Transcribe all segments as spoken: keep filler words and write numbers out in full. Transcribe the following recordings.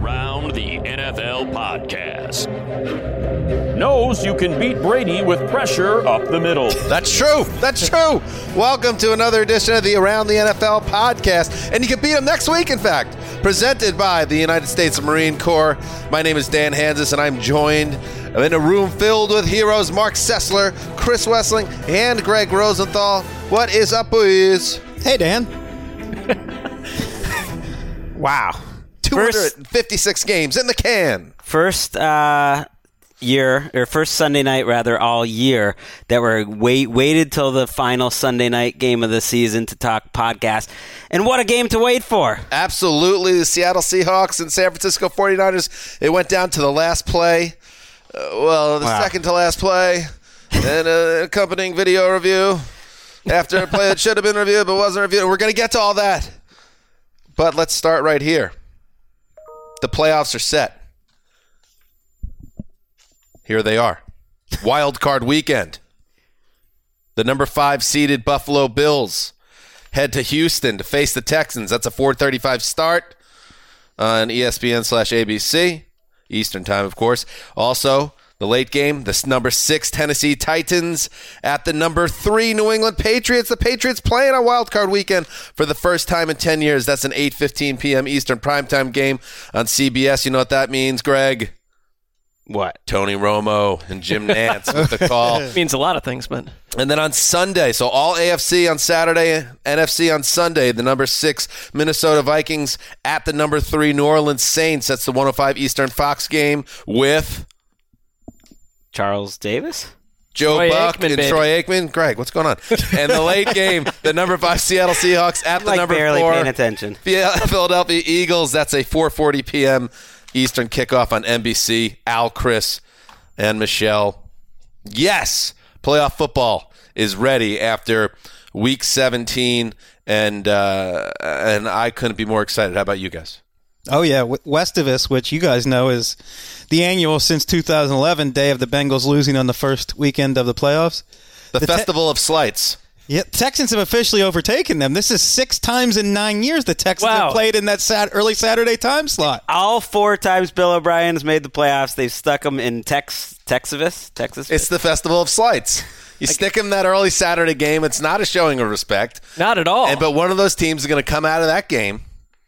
Around the N F L podcast. Knows you can beat Brady with pressure up the middle. That's true. That's true. Welcome to another edition of the Around the N F L podcast. And you can beat him next week, in fact. Presented by the United States Marine Corps. My name is Dan Hansis, and I'm joined in a room filled with heroes. Mark Sessler, Chris Wessling, and Greg Rosenthal. What is up, boys? Hey, Dan. Wow. two hundred fifty-six first, games in the can. First uh, year, or first Sunday night, rather, all year that we're wait, waited till the final Sunday night game of the season to talk podcast. And what a game to wait for. Absolutely. The Seattle Seahawks and San Francisco forty-niners, it went down to the last play. Uh, well, the wow. second to last play. And an accompanying video review after a play that should have been reviewed but wasn't reviewed. We're going to get to all that. But let's start right here. The playoffs are set. Here they are. Wild card weekend. The number five seeded Buffalo Bills head to Houston to face the Texans. That's a four thirty-five start on E S P N slash A B C. Eastern time, of course. Also, the late game, the number six Tennessee Titans at the number three New England Patriots. The Patriots playing on Wild Card Weekend for the first time in ten years. That's an eight fifteen p.m. Eastern primetime game on C B S. You know what that means, Greg? What? Tony Romo and Jim Nantz with the call. It means a lot of things, but... And then on Sunday, so all A F C on Saturday, N F C on Sunday, the number six Minnesota Vikings at the number three New Orleans Saints. That's the one oh five Eastern Fox game with... Charles Davis? Joe Troy Buck Aikman, and baby. Troy Aikman. Greg, what's going on? And the late game, the number five Seattle Seahawks at the like number barely four paying attention. Philadelphia Eagles. That's a four forty p.m. Eastern kickoff on N B C. Al, Chris, and Michelle. Yes, playoff football is ready after week seventeen, and uh, and I couldn't be more excited. How about you guys? Oh, yeah. W- West of us, which you guys know is the annual since two thousand eleven day of the Bengals losing on the first weekend of the playoffs. The, the Festival te- of Slights. Yeah, Texans have officially overtaken them. This is six times in nine years the Texans Wow. have played in that sat- early Saturday time slot. All four times Bill O'Brien's made the playoffs, they've stuck them in Tex Texas. Texas. It's the Festival of Slights. You stick them that early Saturday game. It's not a showing of respect. Not at all. And, but one of those teams is going to come out of that game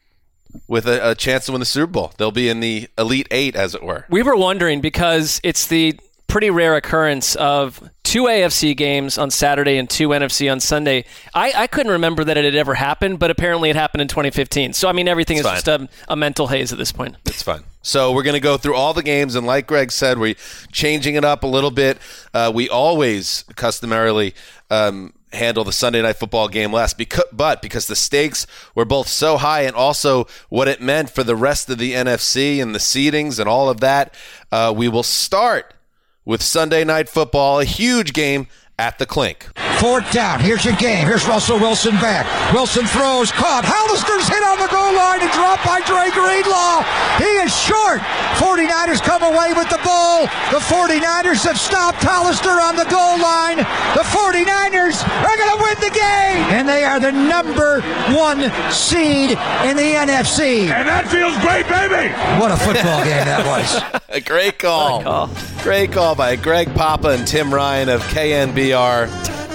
with a, a chance to win the Super Bowl. They'll be in the Elite Eight, as it were. We were wondering, because it's the pretty rare occurrence of two A F C games on Saturday and two N F C on Sunday. I, I couldn't remember that it had ever happened, but apparently it happened in twenty fifteen. So, I mean, everything It's is fine. just a, a mental haze at this point. It's fun. So we're going to go through all the games, and like Greg said, we're changing it up a little bit. Uh, we always customarily um, handle the Sunday Night Football game last, because, but because the stakes were both so high and also what it meant for the rest of the N F C and the seedings and all of that, uh, we will start with Sunday Night Football, a huge game at the Clink. Fourth down. Here's your game. Here's Russell Wilson back. Wilson throws. Caught. Hollister's hit on the goal line and dropped by Dre Greenlaw. He is short. forty-niners come away with the ball. The forty-niners have stopped Hollister on the goal line. The forty-niners are going to win the game. And they are the number one seed in the N F C. And that feels great, baby! What a football game that was. A great call. Great call. Great call by Greg Papa and Tim Ryan of K N B R.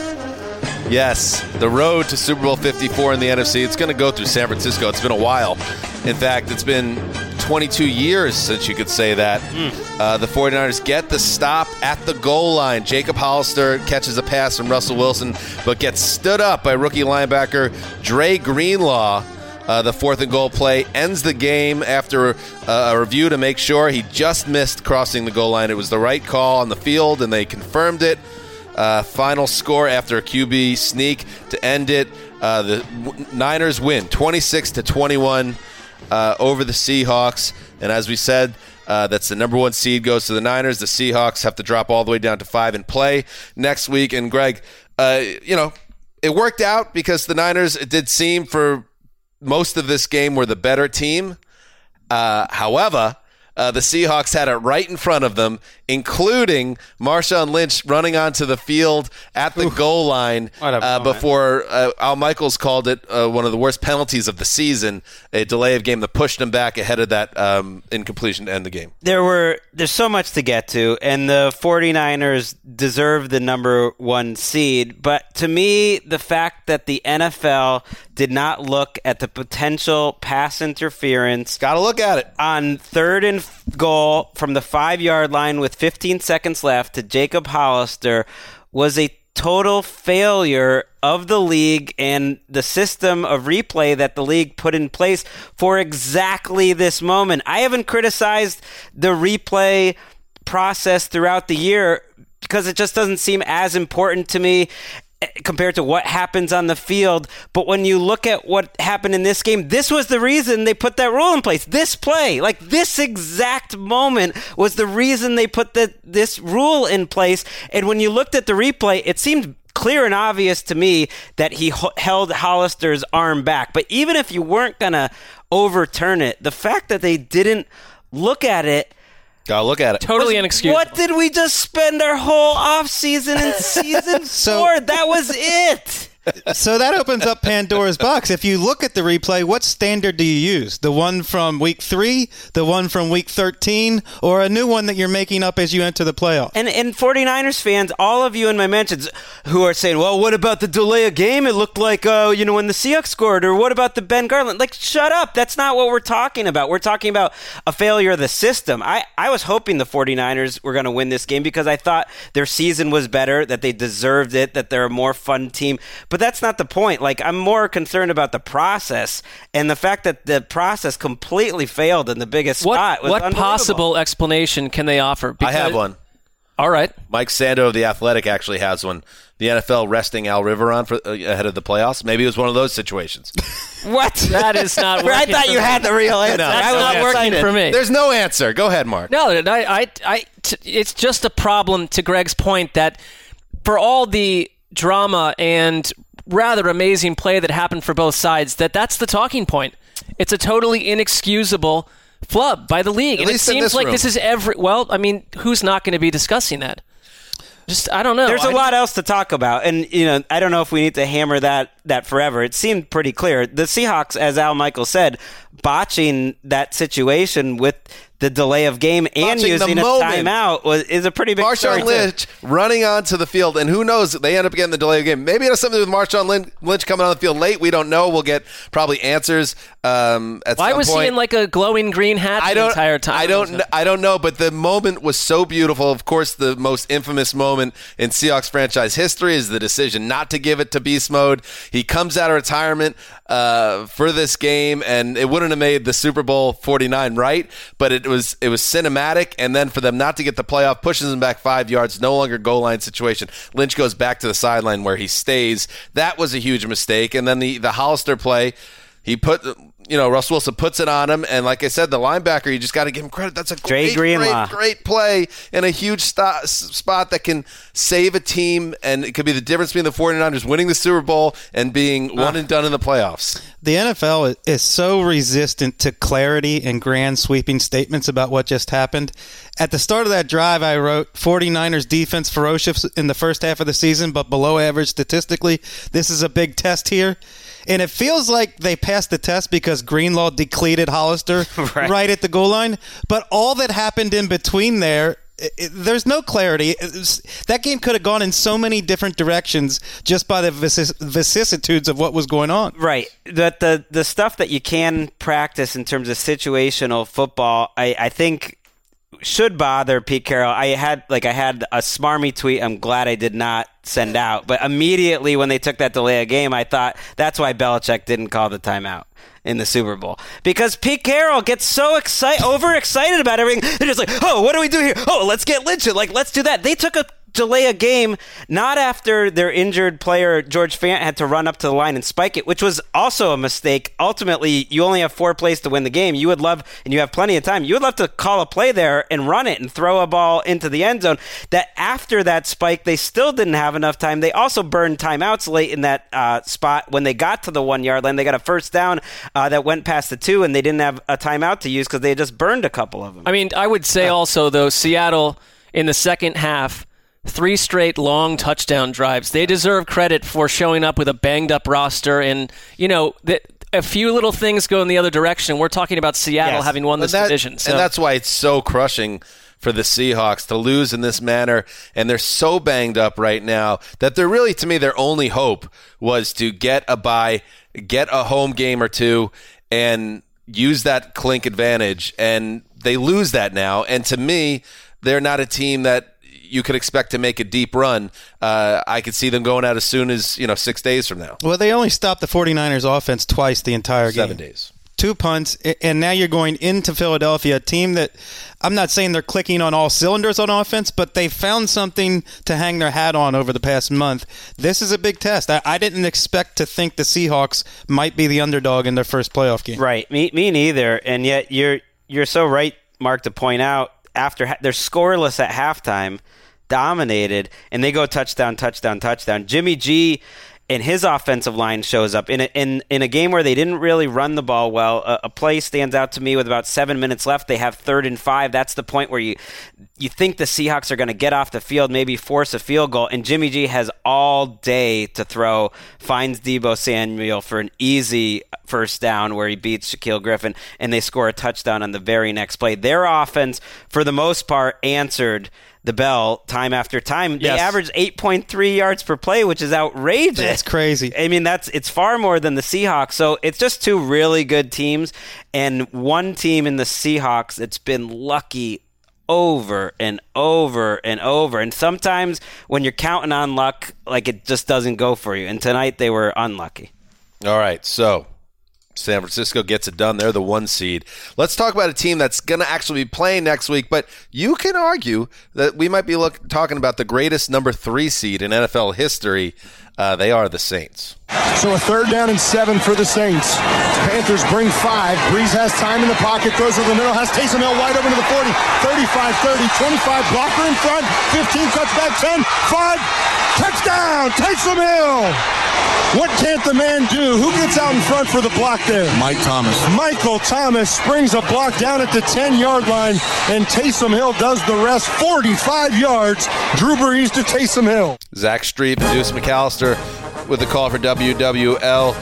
Yes, the road to Super Bowl fifty-four in the N F C, it's going to go through San Francisco. It's been a while. In fact, it's been twenty-two years since you could say that. Mm. Uh, the forty-niners get the stop at the goal line. Jacob Hollister catches a pass from Russell Wilson, but gets stood up by rookie linebacker Dre Greenlaw. Uh, the fourth and goal play ends the game after uh, a review to make sure he just missed crossing the goal line. It was the right call on the field, and they confirmed it. Uh, final score after a Q B sneak to end it. Uh, the w- Niners win twenty-six to twenty-one uh, over the Seahawks. And as we said, uh, that's the number one seed goes to the Niners. The Seahawks have to drop all the way down to five and play next week. And Greg, uh, you know, it worked out because the Niners, it did seem for most of this game, were the better team. Uh, however, Uh, the Seahawks had it right in front of them, including Marshawn Lynch running onto the field at the Oof. goal line uh, before uh, Al Michaels called it uh, one of the worst penalties of the season, a delay of game that pushed him back ahead of that um, incompletion to end the game. There were There's so much to get to, and the 49ers deserve the number one seed, but to me, the fact that the N F L did not look at the potential pass interference. Got to look at it. On third and goal from the five-yard line with fifteen seconds left to Jacob Hollister was a total failure of the league and the system of replay that the league put in place for exactly this moment. I haven't criticized the replay process throughout the year because it just doesn't seem as important to me compared to what happens on the field. But when you look at what happened in this game, this was the reason they put that rule in place. This play, like this exact moment was the reason they put the, this rule in place. And when you looked at the replay, it seemed clear and obvious to me that he h- held Hollister's arm back. But even if you weren't going to overturn it, the fact that they didn't look at it, Gotta look at it. Totally inexcusable. What did we just spend our whole offseason and season So- for? That was it. So that opens up Pandora's box. If you look at the replay, what standard do you use? The one from week three, the one from week thirteen, or a new one that you're making up as you enter the playoff? And and 49ers fans, all of you in my mentions who are saying, well, what about the delay of game? It looked like, uh, you know, when the Seahawks scored, or what about the Ben Garland? Like, shut up. That's not what we're talking about. We're talking about a failure of the system. I, I was hoping the 49ers were going to win this game because I thought their season was better, that they deserved it, that they're a more fun team. But that's not the point. Like, I'm more concerned about the process and the fact that the process completely failed in the biggest what, spot. Was what possible explanation can they offer? Because, I have one. All right. Mike Sando of The Athletic actually has one. The N F L resting Al Riveron for, uh, ahead of the playoffs. Maybe it was one of those situations. What? That is not working. I thought you me. had the real answer. No, That's I was not excited. working for me. There's no answer. Go ahead, Mark. No, I, I, I, t- it's just a problem, to Greg's point, that for all the drama and rather amazing play that happened for both sides, that that's the talking point. It's a totally inexcusable flub by the league. At and it least in seems this like room. this is every, well, I mean, who's not going to be discussing that? Just, I don't know. There's a a lot else to talk about, and you know, I don't know if we need to hammer that that forever. It seemed pretty clear. The Seahawks, as Al Michaels said, botching that situation with the delay of game and Botching using a moment. timeout was is a pretty big story Marshawn too. Lynch running onto the field, and who knows, they end up getting the delay of game. Maybe it has something to do with Marshawn Lynch, Lynch coming on the field late. We don't know. We'll get probably answers um, at Why some was point. he in like a glowing green hat I the don't, entire time? I don't, kn- I don't know, but the moment was so beautiful. Of course, the most infamous moment in Seahawks franchise history is the decision not to give it to Beast Mode. He comes out of retirement uh, for this game, and it wouldn't have made the Super Bowl forty-nine right, but it was it was cinematic. And then for them not to get the playoff, pushes them back five yards, no longer goal line situation. Lynch goes back to the sideline where he stays. That was a huge mistake. And then the the Hollister play, he put, you know, Russ Wilson puts it on him, and like I said, the linebacker, you just got to give him credit. That's a great, great, great play and a huge st- spot that can save a team, and it could be the difference between the 49ers winning the Super Bowl and being one and done in the playoffs. The N F L is so resistant to clarity and grand sweeping statements about what just happened. At the start of that drive, I wrote 49ers defense ferocious in the first half of the season, but below average statistically. This is a big test here. And it feels like they passed the test because Greenlaw decleated Hollister right. right at the goal line. But all that happened in between there, it, it, there's no clarity. It was, that game could have gone in so many different directions just by the vicis- vicissitudes of what was going on. Right. But the, the stuff that you can practice in terms of situational football, I, I think should bother Pete Carroll. I had like I had a smarmy tweet I'm glad I did not send out. But immediately when they took that delay of game, I thought that's why Belichick didn't call the timeout in the Super Bowl. Because Pete Carroll gets so excited, overexcited about everything. They're just like, oh, what do we do here? Oh, let's get Lynch in. Like, let's do that. They took a delay a game, not after their injured player, George Fant, had to run up to the line and spike it, which was also a mistake. Ultimately, you only have four plays to win the game. You would love, and you have plenty of time, you would love to call a play there and run it and throw a ball into the end zone. That after that spike, they still didn't have enough time. They also burned timeouts late in that uh, spot. When they got to the one-yard line, they got a first down uh, that went past the two, and they didn't have a timeout to use because they had just burned a couple of them. I mean, I would say also, though, Seattle in the second half, three straight long touchdown drives. They deserve credit for showing up with a banged-up roster. And, you know, that a few little things go in the other direction. We're talking about Seattle Yes. having won this that, division. So. And that's why it's so crushing for the Seahawks to lose in this manner. And they're so banged up right now that they're really, to me, their only hope was to get a bye, get a home game or two, and use that clink advantage. And they lose that now. And to me, they're not a team that you could expect to make a deep run. Uh, I could see them going out as soon as, you know, six days from now. Well, they only stopped the 49ers offense twice the entire game. Seven days. Two punts, and now you're going into Philadelphia, a team that I'm not saying they're clicking on all cylinders on offense, but they found something to hang their hat on over the past month. This is a big test. I, I didn't expect to think the Seahawks might be the underdog in their first playoff game. Right, me, me neither. And yet you're you're so right, Mark, to point out after ha- they're scoreless at halftime, dominated, and they go touchdown, touchdown, touchdown. Jimmy G and his offensive line shows up in a, in in a game where they didn't really run the ball well. A, a play stands out to me with about seven minutes left. They have third and five. That's the point where you you think the Seahawks are going to get off the field, maybe force a field goal, and Jimmy G has all day to throw. Finds Deebo Samuel for an easy first down where he beats Shaquille Griffin, and they score a touchdown on the very next play. Their offense, for the most part, answered the bell time after time. They Yes. averaged eight point three yards per play, which is outrageous. That's crazy. I mean, that's it's far more than the Seahawks. So it's just two really good teams, and one team in the Seahawks that's been lucky over and over and over. And sometimes when you're counting on luck, like, it just doesn't go for you. And tonight they were unlucky. All right, so San Francisco gets it done. They're the one seed. Let's talk about a team that's going to actually be playing next week, but you can argue that we might be look, talking about the greatest number three seed in N F L history. Uh, they are the Saints. So a third down and seven for the Saints. Panthers bring five. Breeze has time in the pocket, throws to the middle, has Taysom Hill wide open to the forty, thirty-five, thirty, twenty-five, blocker in front, fifteen, cuts back, ten, five, touchdown, Taysom Hill! What can't the man do? Who gets out in front for the block there? Mike Thomas. Michael Thomas springs a block down at the ten-yard line, and Taysom Hill does the rest, forty-five yards. Drew Brees to Taysom Hill. Zach Streep and Deuce McAllister with the call for W W L.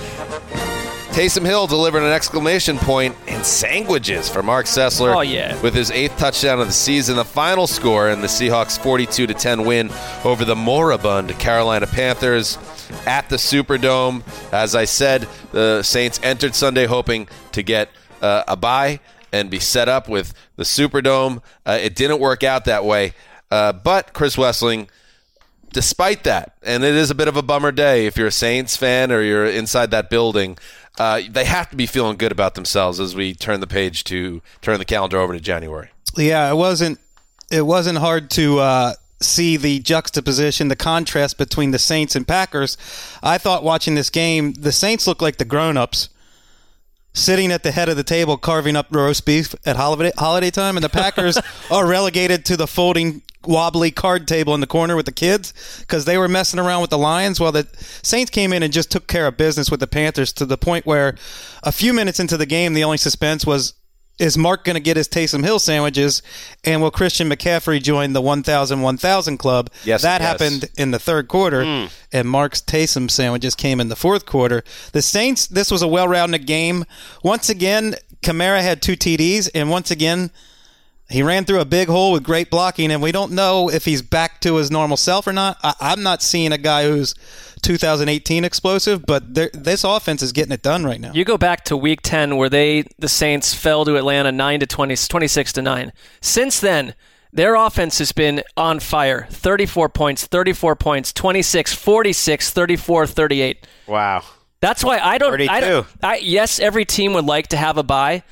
Taysom Hill delivered an exclamation point and sandwiches for Mark Sessler. Oh, yeah. With his eighth touchdown of the season. The final score in the Seahawks' forty-two to ten win over the moribund Carolina Panthers at the Superdome. As I said, the Saints entered Sunday hoping to get uh, a bye and be set up with the Superdome. Uh, it didn't work out that way. Uh, but Chris Wesseling, despite that, and it is a bit of a bummer day if you're a Saints fan or you're inside that building, uh, they have to be feeling good about themselves as we turn the page to turn the calendar over to January. Yeah, it wasn't it wasn't hard to uh, see the juxtaposition, the contrast between the Saints and Packers. I thought watching this game, the Saints looked like the grown-ups sitting at the head of the table carving up roast beef at holiday, holiday time, and the Packers are relegated to the folding wobbly card table in the corner with the kids because they were messing around with the Lions. While the Saints came in and just took care of business with the Panthers to the point where a few minutes into the game, the only suspense was, is Mark going to get his Taysom Hill sandwiches, and will Christian McCaffrey join the one thousand one thousand club? Yes, that yes. happened in the third quarter, mm. and Mark's Taysom sandwiches came in the fourth quarter. The Saints, this was a well-rounded game. Once again, Kamara had two T Ds, and once again, he ran through a big hole with great blocking, and we don't know if he's back to his normal self or not. I, I'm not seeing a guy who's two thousand eighteen explosive, but this offense is getting it done right now. You go back to Week ten, where they the Saints fell to Atlanta nine to twenty, twenty-six to nine. Since then, their offense has been on fire. thirty-four points, thirty-four points, twenty-six, forty-six, thirty-four, thirty-eight. Wow. That's why I don't. thirty-two. I don't I, yes, every team would like to have a bye.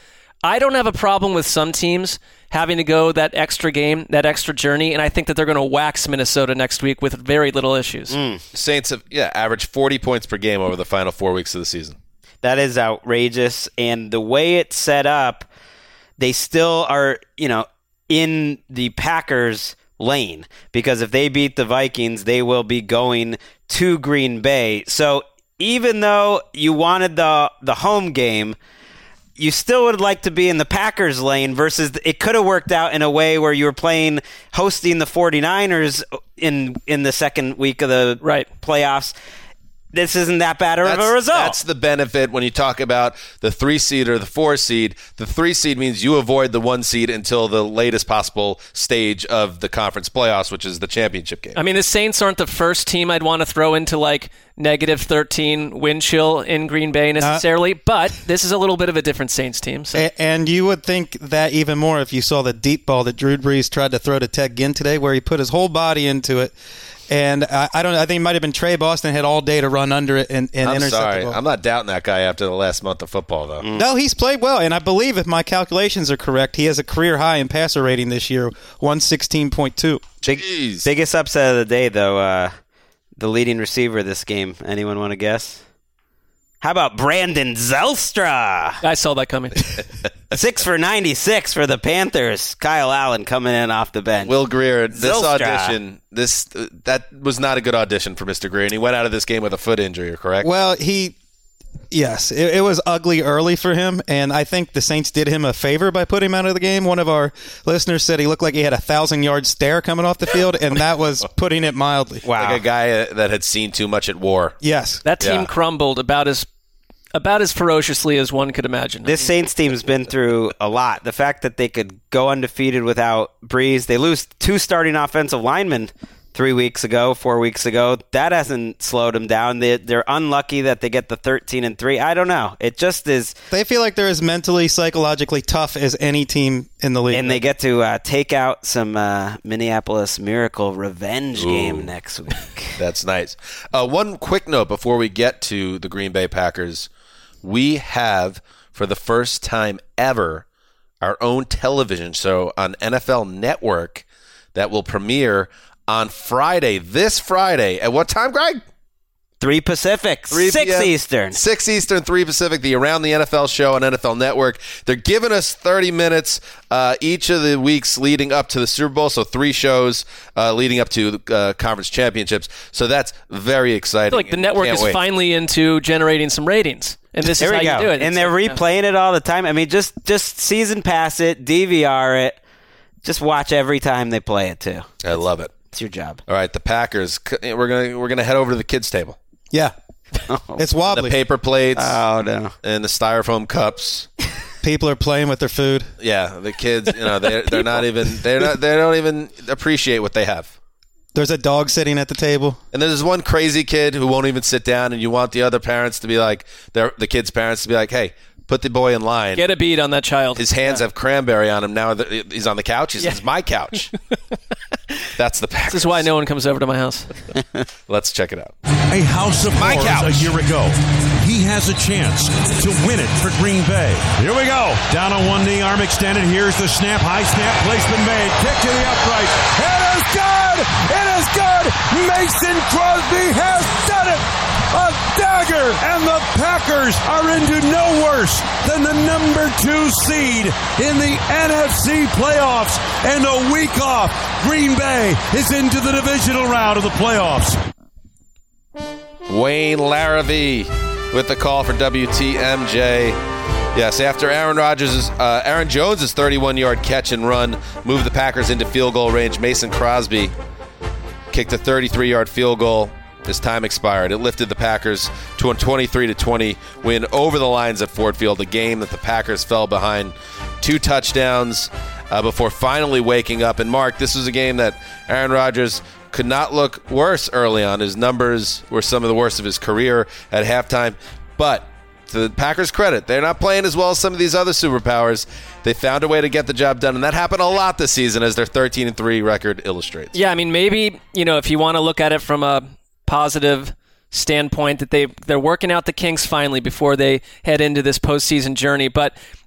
I don't have a problem with some teams having to go that extra game, that extra journey, and I think that they're going to wax Minnesota next week with very little issues. Mm. Saints have yeah averaged forty points per game over the final four weeks of the season. That is outrageous, and the way it's set up, they still are, you know, in the Packers' lane, because if they beat the Vikings, they will be going to Green Bay. So even though you wanted the the home game, you still would like to be in the Packers lane versus it could have worked out in a way where you were playing, hosting the 49ers in in the second week of the right. playoffs. This isn't that bad of that's, a result. That's the benefit when you talk about the three seed or the four seed. The three seed means you avoid the one seed until the latest possible stage of the conference playoffs, which is the championship game. I mean, the Saints aren't the first team I'd want to throw into like negative thirteen wind chill in Green Bay necessarily, uh, but this is a little bit of a different Saints team. So. And you would think that even more if you saw the deep ball that Drew Brees tried to throw to Ted Ginn today, where he put his whole body into it. And I, I don't. I think it might have been Trey Boston had all day to run under it and, and I'm intercept sorry. the ball. I'm not doubting that guy after the last month of football, though. Mm. No, he's played well, and I believe if my calculations are correct, he has a career high in passer rating this year, one sixteen point two. Big, biggest upset of the day, though, uh, the leading receiver this game. Anyone want to guess? How about Brandon Zylstra? I saw that coming. Six for ninety-six for the Panthers. Kyle Allen coming in off the bench. Will Greer, this Zylstra. audition, this uh, that was not a good audition for Mister Greer, and he went out of this game with a foot injury, correct? Well, he, yes, it, it was ugly early for him, and I think the Saints did him a favor by putting him out of the game. One of our listeners said he looked like he had a thousand-yard stare coming off the field, and that was putting it mildly. Wow. Like a guy uh, that had seen too much at war. Yes. That team Yeah. crumbled about as about as ferociously as one could imagine. This Saints team's been through a lot. The fact that they could go undefeated without Breeze, they lose two starting offensive linemen three weeks ago, four weeks ago. That hasn't slowed them down. They, they're unlucky that they get the thirteen and three. I don't know. It just is. They feel like they're as mentally, psychologically tough as any team in the league. And they get to uh, take out some uh, Minneapolis Miracle revenge Ooh. game next week. That's nice. Uh, one quick note before we get to the Green Bay Packers. We have, for the first time ever, our own television show on N F L Network that will premiere on Friday, this Friday. At what time, Greg? Three Pacific, three six p.m. Eastern. Six Eastern, three Pacific, the Around the N F L show on N F L Network. They're giving us thirty minutes uh, each of the weeks leading up to the Super Bowl, so three shows uh, leading up to the uh, conference championships. So that's very exciting. I feel like the network Can't is wait. finally into generating some ratings. And this There is we how go. you do it. And It's they're like, replaying it all the time. I mean, just just season pass it, D V R it. Just watch every time they play it too. I love it. It's your job. All right, the Packers. We're gonna we're gonna head over to the kids' table. yeah. It's The wobbly. paper plates Oh no. and the styrofoam cups. People are playing with their food. Yeah, the kids. You know, they're they're not even they're not they don't even appreciate what they have. There's a dog sitting at the table. And there's one crazy kid who won't even sit down, and you want the other parents to be like, their the kid's parents to be like, hey, put the boy in line. Get a beat on that child. His hands have cranberry on him. Now that he's on the couch. He says, Yeah. it's my couch. That's the Packers. This is why no one comes over to my house. Let's check it out. A house of My horrors couch. a year ago. He has a chance to win it for Green Bay. Here we go. Down on one knee, arm extended. Here's the snap. High snap. Placement made. Kick to the upright. It is good. It is good. Mason Crosby has done it. A dagger. And the Packers are into no worse than the number two seed in the N F C playoffs. And a week off, Green Bay is into the divisional round of the playoffs. Wayne Larrivee with the call for W T M J. Yes, after Aaron Rodgers' uh, Aaron Jones' thirty-one-yard catch and run moved the Packers into field goal range, Mason Crosby kicked a thirty-three-yard field goal. His time expired. It lifted the Packers to a twenty-three to twenty win over the lines at Ford Field, a game that the Packers fell behind two touchdowns uh, before finally waking up. And Mark, this was a game that Aaron Rodgers could not look worse early on. His numbers were some of the worst of his career at halftime. But to the Packers' credit, they're not playing as well as some of these other superpowers. They found a way to get the job done, and that happened a lot this season, as their thirteen and three record illustrates. Yeah, I mean, maybe, you know, if you want to look at it from a positive standpoint, that they, they're working out the kinks finally before they head into this postseason journey. But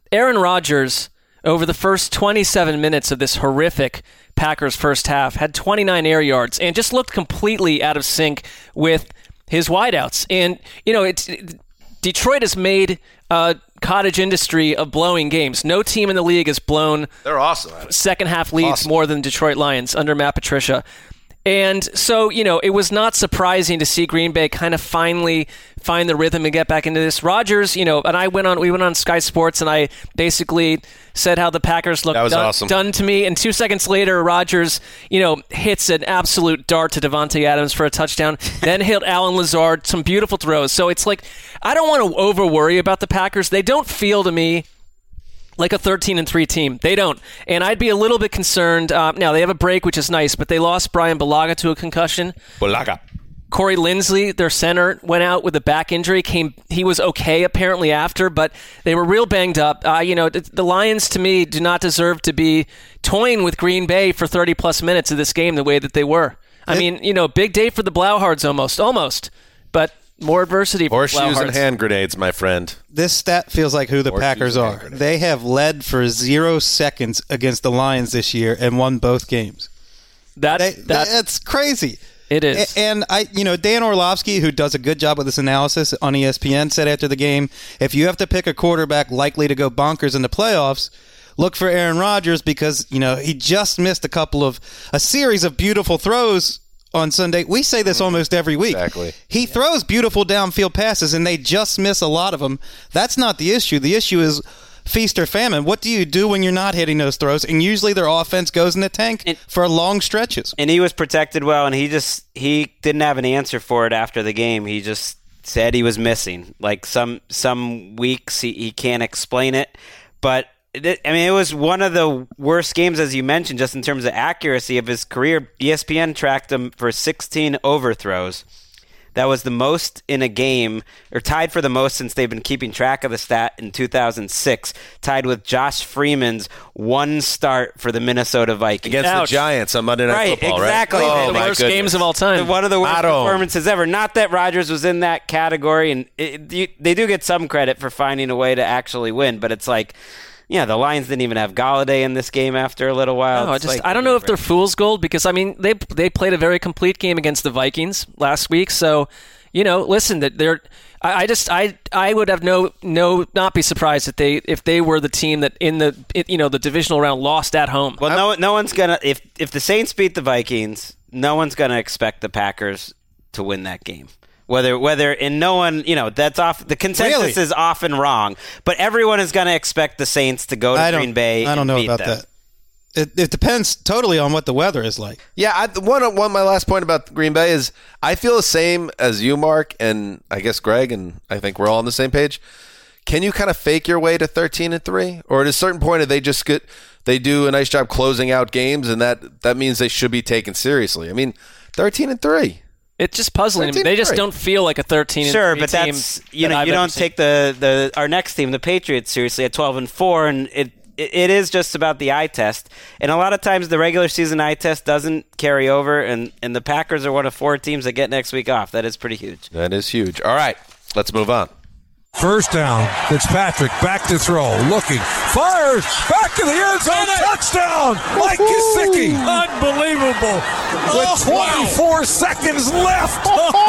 Aaron Rodgers, over the first twenty-seven minutes of this horrific Packers first half, had twenty-nine air yards and just looked completely out of sync with his wideouts. And, you know, it's Detroit has made a cottage industry of blowing games. No team in the league has blown They're awesome at it. second half leads Awesome. more than Detroit Lions under Matt Patricia. And so, you know, it was not surprising to see Green Bay kind of finally find the rhythm and get back into this. Rodgers, you know, and I went on, we went on Sky Sports, and I basically said how the Packers looked That was done, awesome. done to me. And two seconds later, Rodgers, you know, hits an absolute dart to Devontae Adams for a touchdown. Then hit Alan Lazard, some beautiful throws. So it's like, I don't want to over worry about the Packers. They don't feel to me like a thirteen and three team. They don't. And I'd be a little bit concerned. Uh, now, they have a break, which is nice, but they lost Brian Bulaga to a concussion. Bulaga. Corey Linsley, their center, went out with a back injury. Came, he was okay apparently after, but they were real banged up. Uh, you know, the, the Lions, to me, do not deserve to be toying with Green Bay for thirty-plus minutes of this game the way that they were. I it, mean, you know, big day for the Blauhards almost, almost. But more adversity for Horseshoes Blauhards. and hand grenades, my friend. This stat feels like who the Horseshoes Packers and are. hand grenades. They have led for zero seconds against the Lions this year and won both games. That, They, that that's crazy. It is. A- And I, you know, Dan Orlovsky, who does a good job with this analysis on E S P N, said after the game, if you have to pick a quarterback likely to go bonkers in the playoffs, look for Aaron Rodgers because, you know, he just missed a couple of a series of beautiful throws on Sunday. We say this almost every week. Exactly. He throws beautiful downfield passes, and they just miss a lot of them. That's not the issue. The issue is feast or famine. What do you do when you're not hitting those throws? And usually their offense goes in the tank and, for long stretches. And he was protected well, and he just he didn't have an answer for it after the game. He just said he was missing. Like some some weeks he, he can't explain it, but I mean, it was one of the worst games, as you mentioned, just in terms of accuracy of his career. E S P N tracked him for sixteen overthrows. That was the most in a game, or tied for the most since they've been keeping track of the stat in two thousand six, tied with Josh Freeman's one start for the Minnesota Vikings. Against Ouch. the Giants on Monday Night Right, Football, exactly. right? the Oh, my worst goodness. games of all time. One of the worst Claro. performances ever. Not that Rodgers was in that category, and it, you, they do get some credit for finding a way to actually win, but it's like, yeah, the Lions didn't even have Golladay in this game after a little while. No, I It's just like, I don't know if they're fool's gold because I mean they they played a very complete game against the Vikings last week. So, you know, listen, that they're I, I just I I would have no no not be surprised if they if they were the team that in the it, you know the divisional round lost at home. Well, no, no one's gonna if if the Saints beat the Vikings, no one's gonna expect the Packers to win that game. Whether, whether, and no one, you know, that's off. The consensus Really? is often wrong, but everyone is going to expect the Saints to go to I don't, Green Bay. I don't and know beat about them. that. It, it depends totally on what the weather is like. Yeah, I, one, one. My last point about Green Bay is I feel the same as you, Mark, and I guess Greg, and I think we're all on the same page. Can you kind of fake your way to thirteen and three, or at a certain point, they just get they do a nice job closing out games, and that that means they should be taken seriously? I mean, thirteen and three. It's just puzzling to me. They just don't feel like a thirteen and Sure, three but team that's you that know I've you ever don't seen. take the, the our next team, the Patriots, seriously at twelve and four, and it, it it is just about the eye test. And a lot of times the regular season eye test doesn't carry over, and, and the Packers are one of four teams that get next week off. That is pretty huge. That is huge. All right, let's move on. First down, Fitzpatrick back to throw, looking, fires, back to the end zone, touchdown, Mike Gesicki. Unbelievable. With twenty-four seconds left.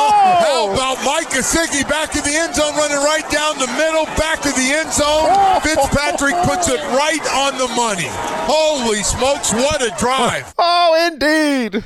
How about Mike Gesicki back to the end zone, running right down the middle, back to the end zone. Fitzpatrick puts it right on the money. Holy smokes, what a drive. Oh, indeed.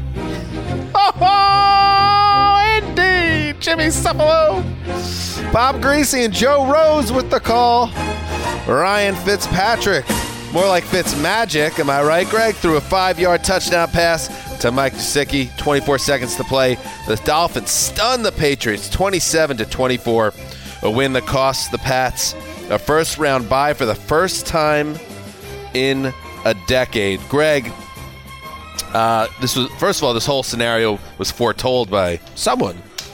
Oh, indeed. Jimmy Cephalo. Bob Greasy and Joe Rose with the call. Ryan Fitzpatrick, more like Fitzmagic, am I right, Greg? Threw a five-yard touchdown pass to Mike Gesicki. twenty-four seconds to play. The Dolphins stun the Patriots, twenty-seven to twenty-four. A win that costs the Pats a first-round bye for the first time in a decade. Greg, uh, this was first of all, this whole scenario was foretold by someone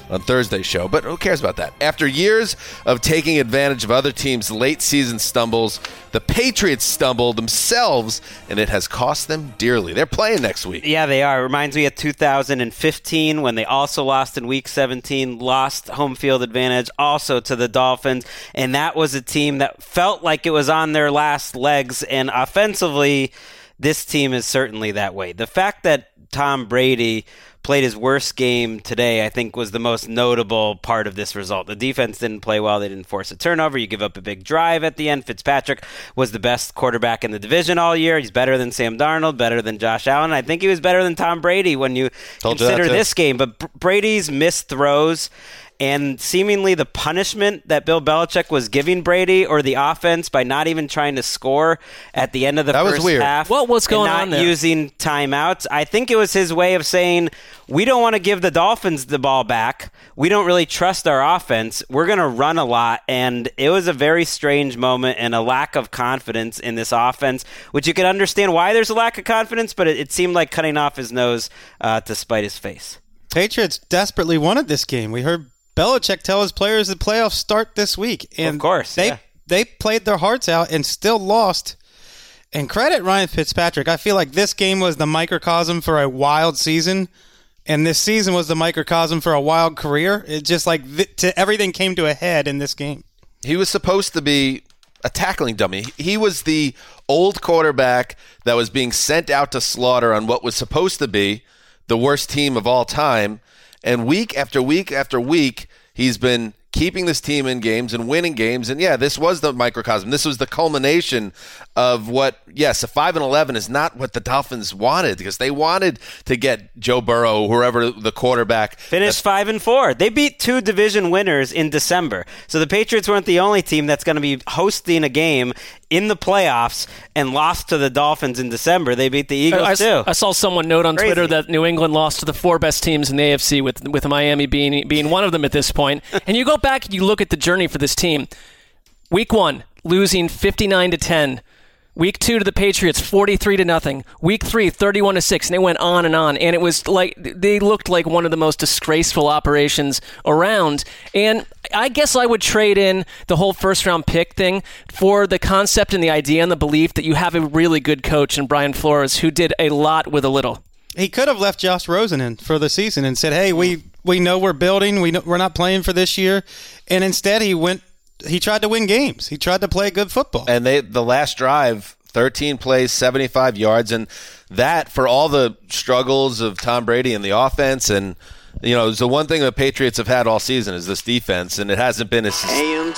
on Thursday's show, but who cares about that? After years of taking advantage of other teams' late-season stumbles, the Patriots stumbled themselves, and it has cost them dearly. They're playing next week. Yeah, they are. It reminds me of two thousand fifteen when they also lost in Week seventeen, lost home field advantage also to the Dolphins, and that was a team that felt like it was on their last legs, and offensively, this team is certainly that way. The fact that Tom Brady played his worst game today, I think, was the most notable part of this result. The defense didn't play well. They didn't force a turnover. You give up a big drive at the end. Fitzpatrick was the best quarterback in the division all year. He's better than Sam Darnold, better than Josh Allen. I think he was better than Tom Brady when you Told consider you this game. But B- Brady's missed throws and seemingly the punishment that Bill Belichick was giving Brady or the offense by not even trying to score at the end of the that first was weird. half. What was going and not on there? using timeouts. I think it was his way of saying, we don't want to give the Dolphins the ball back. We don't really trust our offense. We're going to run a lot. And it was a very strange moment and a lack of confidence in this offense, which you can understand why there's a lack of confidence, but it, it seemed like cutting off his nose uh, to spite his face. Patriots desperately wanted this game. We heard Belichick tell his players the playoffs start this week. And of course, they yeah. they played their hearts out and still lost. And credit Ryan Fitzpatrick. I feel like this game was the microcosm for a wild season, and this season was the microcosm for a wild career. It just like th- to, everything came to a head in this game. He was supposed to be a tackling dummy. He was the old quarterback that was being sent out to slaughter on what was supposed to be the worst team of all time. And week after week after week, he's been keeping this team in games and winning games. And, yeah, this was the microcosm. This was the culmination of what, yes, a five and eleven is not what the Dolphins wanted because they wanted to get Joe Burrow, whoever the quarterback. Finished five and four. They beat two division winners in December. So the Patriots weren't the only team that's going to be hosting a game in the playoffs and lost to the Dolphins in December. They beat the Eagles, I, I, too. I saw someone note on Crazy. Twitter that New England lost to the four best teams in the A F C, with with Miami being being one of them at this point. And you go back and you look at the journey for this team. Week one, losing fifty-nine to ten. Week two to the Patriots, forty-three to nothing. Week three, thirty-one to six, and they went on and on. And it was like they looked like one of the most disgraceful operations around. And I guess I would trade in the whole first-round pick thing for the concept and the idea and the belief that you have a really good coach in Brian Flores who did a lot with a little. He could have left Josh Rosen in for the season and said, "Hey, we we know we're building. We know, we're not playing for this year," and instead he went. He tried to win games. He tried to play good football. And they the last drive, thirteen plays, seventy-five yards, and that for all the struggles of Tom Brady and the offense, and you know, it's the one thing the Patriots have had all season is this defense, and it hasn't been as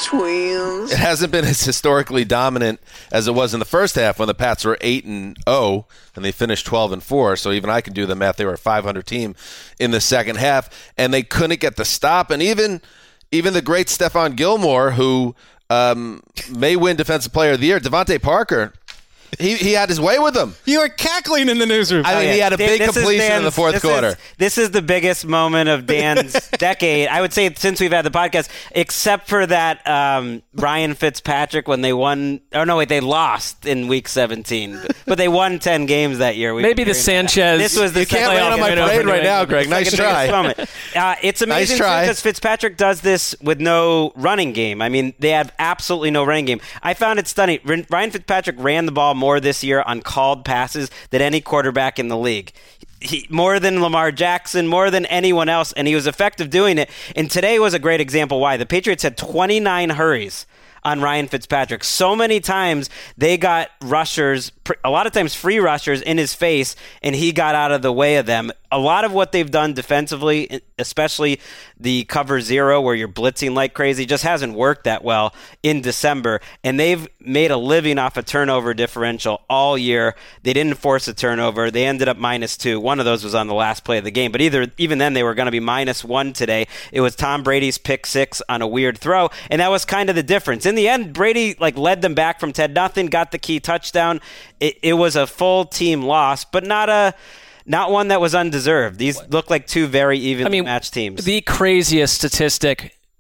twins. It hasn't been as historically dominant as it was in the first half when the Pats were eight and oh and they finished twelve and four. So even I can do the math. They were a five hundred team in the second half, and they couldn't get the stop. And even even the great Stephon Gilmore, who um, may win Defensive Player of the Year, Devontae Parker. He he had his way with them. You were cackling in the newsroom. I mean, Oh, yeah. he had a big This is completion Dan's- in the fourth this quarter. Is, this is the biggest moment of Dan's decade, I would say, since we've had the podcast, except for that um, Ryan Fitzpatrick when they won. Oh, no, wait, they lost in week seventeen. But they won ten games that year. We've Maybe been the hearing that. Sanchez. This was the You can't second land on my biggest- parade right now, Greg. Nice second biggest try. moment. Uh, it's amazing Nice try. because Fitzpatrick does this with no running game. I mean, they have absolutely no running game. I found it stunning. Ryan Fitzpatrick ran the ball more this year on called passes than any quarterback in the league. He, more than Lamar Jackson, more than anyone else, and he was effective doing it. And today was a great example why. The Patriots had twenty-nine hurries on Ryan Fitzpatrick. So many times they got rushers, a lot of times free rushers in his face, and he got out of the way of them. A lot of what they've done defensively, especially the cover zero where you're blitzing like crazy, just hasn't worked that well in December. And they've made a living off a turnover differential all year. They didn't force a turnover. They ended up minus two. One of those was on the last play of the game. But either even then, they were going to be minus one today. It was Tom Brady's pick six on a weird throw, and that was kind of the difference. In the end, Brady like led them back from ten nothing, got the key touchdown. It, it was a full team loss, but not a... Not one that was undeserved. These look like two very evenly I mean, matched teams. The craziest statistic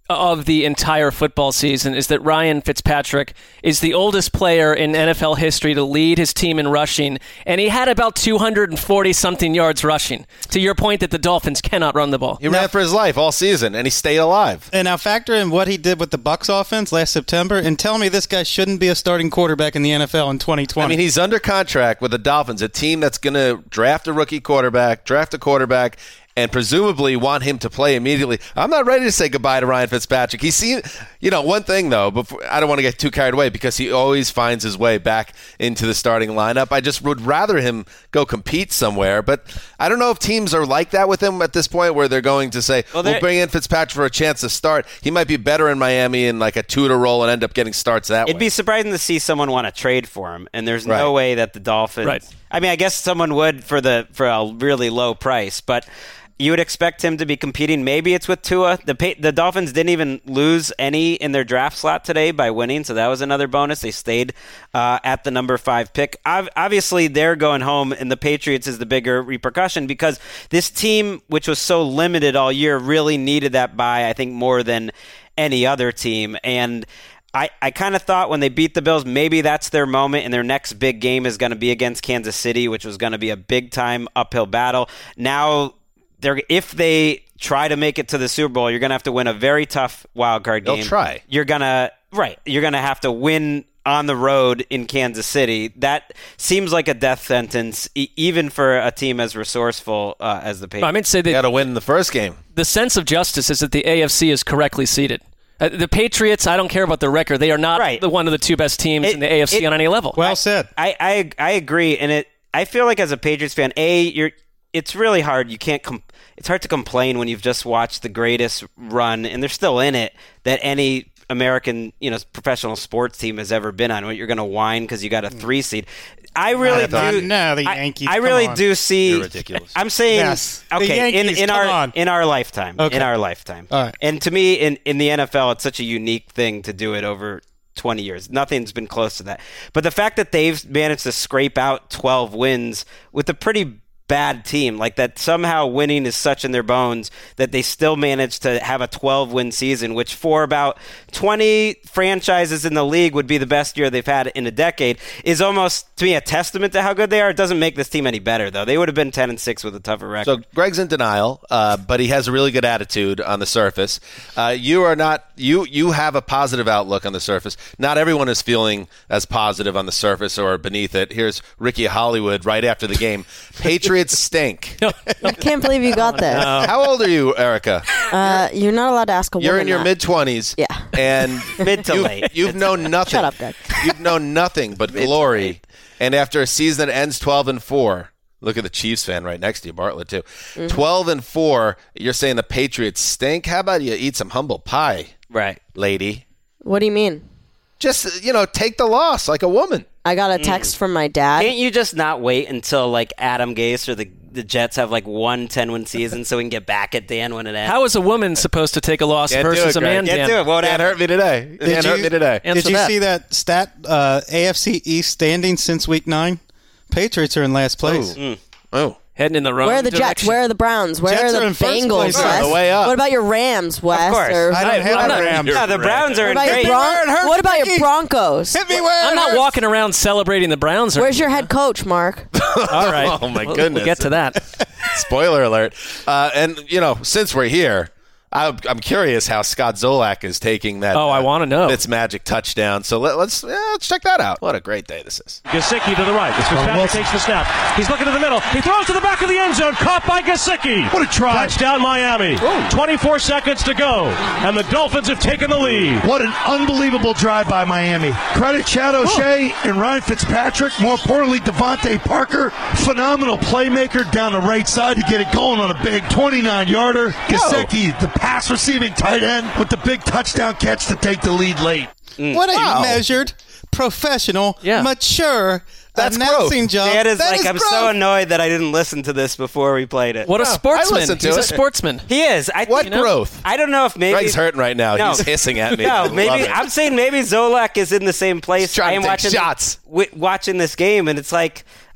of the entire football season is that Ryan Fitzpatrick is the oldest player in N F L history to lead his team in rushing, and he had about two hundred forty-something yards rushing, to your point that the Dolphins cannot run the ball. He ran for his life all season, and he stayed alive. And now factor in what he did with the Bucs offense last September, and tell me this guy shouldn't be a starting quarterback in the N F L in twenty twenty. I mean, he's under contract with the Dolphins, a team that's going to draft a rookie quarterback, draft a quarterback, and presumably want him to play immediately. I'm not ready to say goodbye to Ryan Fitzpatrick. He seemed, you know, one thing though, before, I don't want to get too carried away because he always finds his way back into the starting lineup. I just would rather him go compete somewhere, but I don't know if teams are like that with him at this point where they're going to say, well, we'll bring in Fitzpatrick for a chance to start. He might be better in Miami in like a Tudor role and end up getting starts that It'd way. It'd be surprising to see someone want to trade for him, and there's right. no way that the Dolphins... Right. I mean, I guess someone would for the for a really low price, but... You would expect him to be competing. Maybe it's with Tua. The the Dolphins didn't even lose any in their draft slot today by winning, so that was another bonus. They stayed uh, at the number five pick. Obviously, they're going home, and the Patriots is the bigger repercussion because this team, which was so limited all year, really needed that bye, I think, more than any other team. And I, I kind of thought when they beat the Bills, maybe that's their moment, and their next big game is going to be against Kansas City, which was going to be a big-time uphill battle. Now... They're, if they try to make it to the Super Bowl, you're going to have to win a very tough wild card game. They'll try. You're going to right. You're going to have to win on the road in Kansas City. That seems like a death sentence, e- even for a team as resourceful uh, as the Patriots. I mean, say they got to win the first game. The sense of justice is that the A F C is correctly seated. Uh, the Patriots, I don't care about their record. They are not right. the one of the two best teams it, in the A F C it, on any level. Well said. I, I I agree, and it. I feel like as a Patriots fan, a you're. It's really hard. You can't. Com- it's hard to complain when you've just watched the greatest run, and they're still in it, that any American, you know, professional sports team has ever been on. What, you're going to whine because you got a three seed. I really do. No, the Yankees. I, I really on. do see. You're ridiculous. I'm saying, yes, okay, in, in our on. in our lifetime, okay. in our lifetime, all right. And to me, in in the N F L, it's such a unique thing to do it over twenty years. Nothing's been close to that. But the fact that they've managed to scrape out twelve wins with a pretty bad team, like that somehow winning is such in their bones that they still managed to have a twelve-win season, which for about twenty franchises in the league would be the best year they've had in a decade, is almost, to me, a testament to how good they are. It doesn't make this team any better, though. They would have been ten and six with a tougher record. So Greg's in denial, uh, but he has a really good attitude on the surface. Uh, you are not. You you have a positive outlook on the surface. Not everyone is feeling as positive on the surface or beneath it. Here's Ricky Hollywood right after the game. Patriots stink. I can't believe you got this. How old are you, Erica? Uh, you're not allowed to ask a woman You're in your that. mid-twenties. Yeah. And Mid to you've, late. You've known nothing. Shut up, Greg. You've known nothing but glory. And after a season that ends twelve and four, look at the Chiefs fan right next to you, Bartlett, too. Mm-hmm. twelve and four, you're saying the Patriots stink? How about you eat some humble pie, Right. lady? What do you mean? Just, you know, take the loss like a woman. I got a text from my dad. Can't you just not wait until, like, Adam Gase or the, the Jets have, like, one ten-win season so we can get back at Dan when it ends? How is a woman supposed to take a loss Can't do versus it, a man, Greg. Dan? Can't do it. Won't Can't happen. hurt me today. Did Can't hurt you- me today. Answer Did you that. see that stat? Uh, A F C East standings since week nine. Patriots are in last place. Oh. Heading in the wrong Where are the Jets? direction. Where are the Browns? Where Jets are are the in first Bengals, place. Wes? They're on the way up. What about your Rams, Wes? Of course. Or- I don't Hey, have I'm a not- Rams. No, the Browns are what in about, your great. Bron- what about your Broncos? Hit me where it I'm not hurts. walking around celebrating the Browns. Or Where's your head coach, Mark? All right. Oh, my We'll- goodness. We'll get to that. Spoiler alert. Uh, and, you know, since we're here, I, I'm curious how Scott Zolak is taking that. Oh, I uh, wanna know. Fitz magic touchdown. So let, let's yeah, let's check that out. What a great day this is. Gesicki to the right. As Fitzpatrick takes the snap. He's looking to the middle. He throws to the back of the end zone. Caught by Gesicki. What a try. Touchdown Miami. twenty-four seconds to go. And the Dolphins have taken the lead. What an unbelievable drive by Miami. Credit Chad O'Shea and Ryan Fitzpatrick. More importantly, Devontae Parker. Phenomenal playmaker down the right side to get it going on a big twenty-nine-yarder. Gesicki, the pass receiving tight end with the big touchdown catch to take the lead late. What a Wow. measured, professional, Yeah. mature That's announcing growth. job. Dan is That like, is I'm growth. so annoyed that I didn't listen to this before we played it. What a I sportsman. listened to He's a it. sportsman. He is. I What think, growth? I don't know if maybe Greg's hurting right now. No. He's hissing at me. I No, love maybe it. I'm saying maybe Zolak is in the same place. He's trying I am to take watching shots. wi- watching this game, and it's like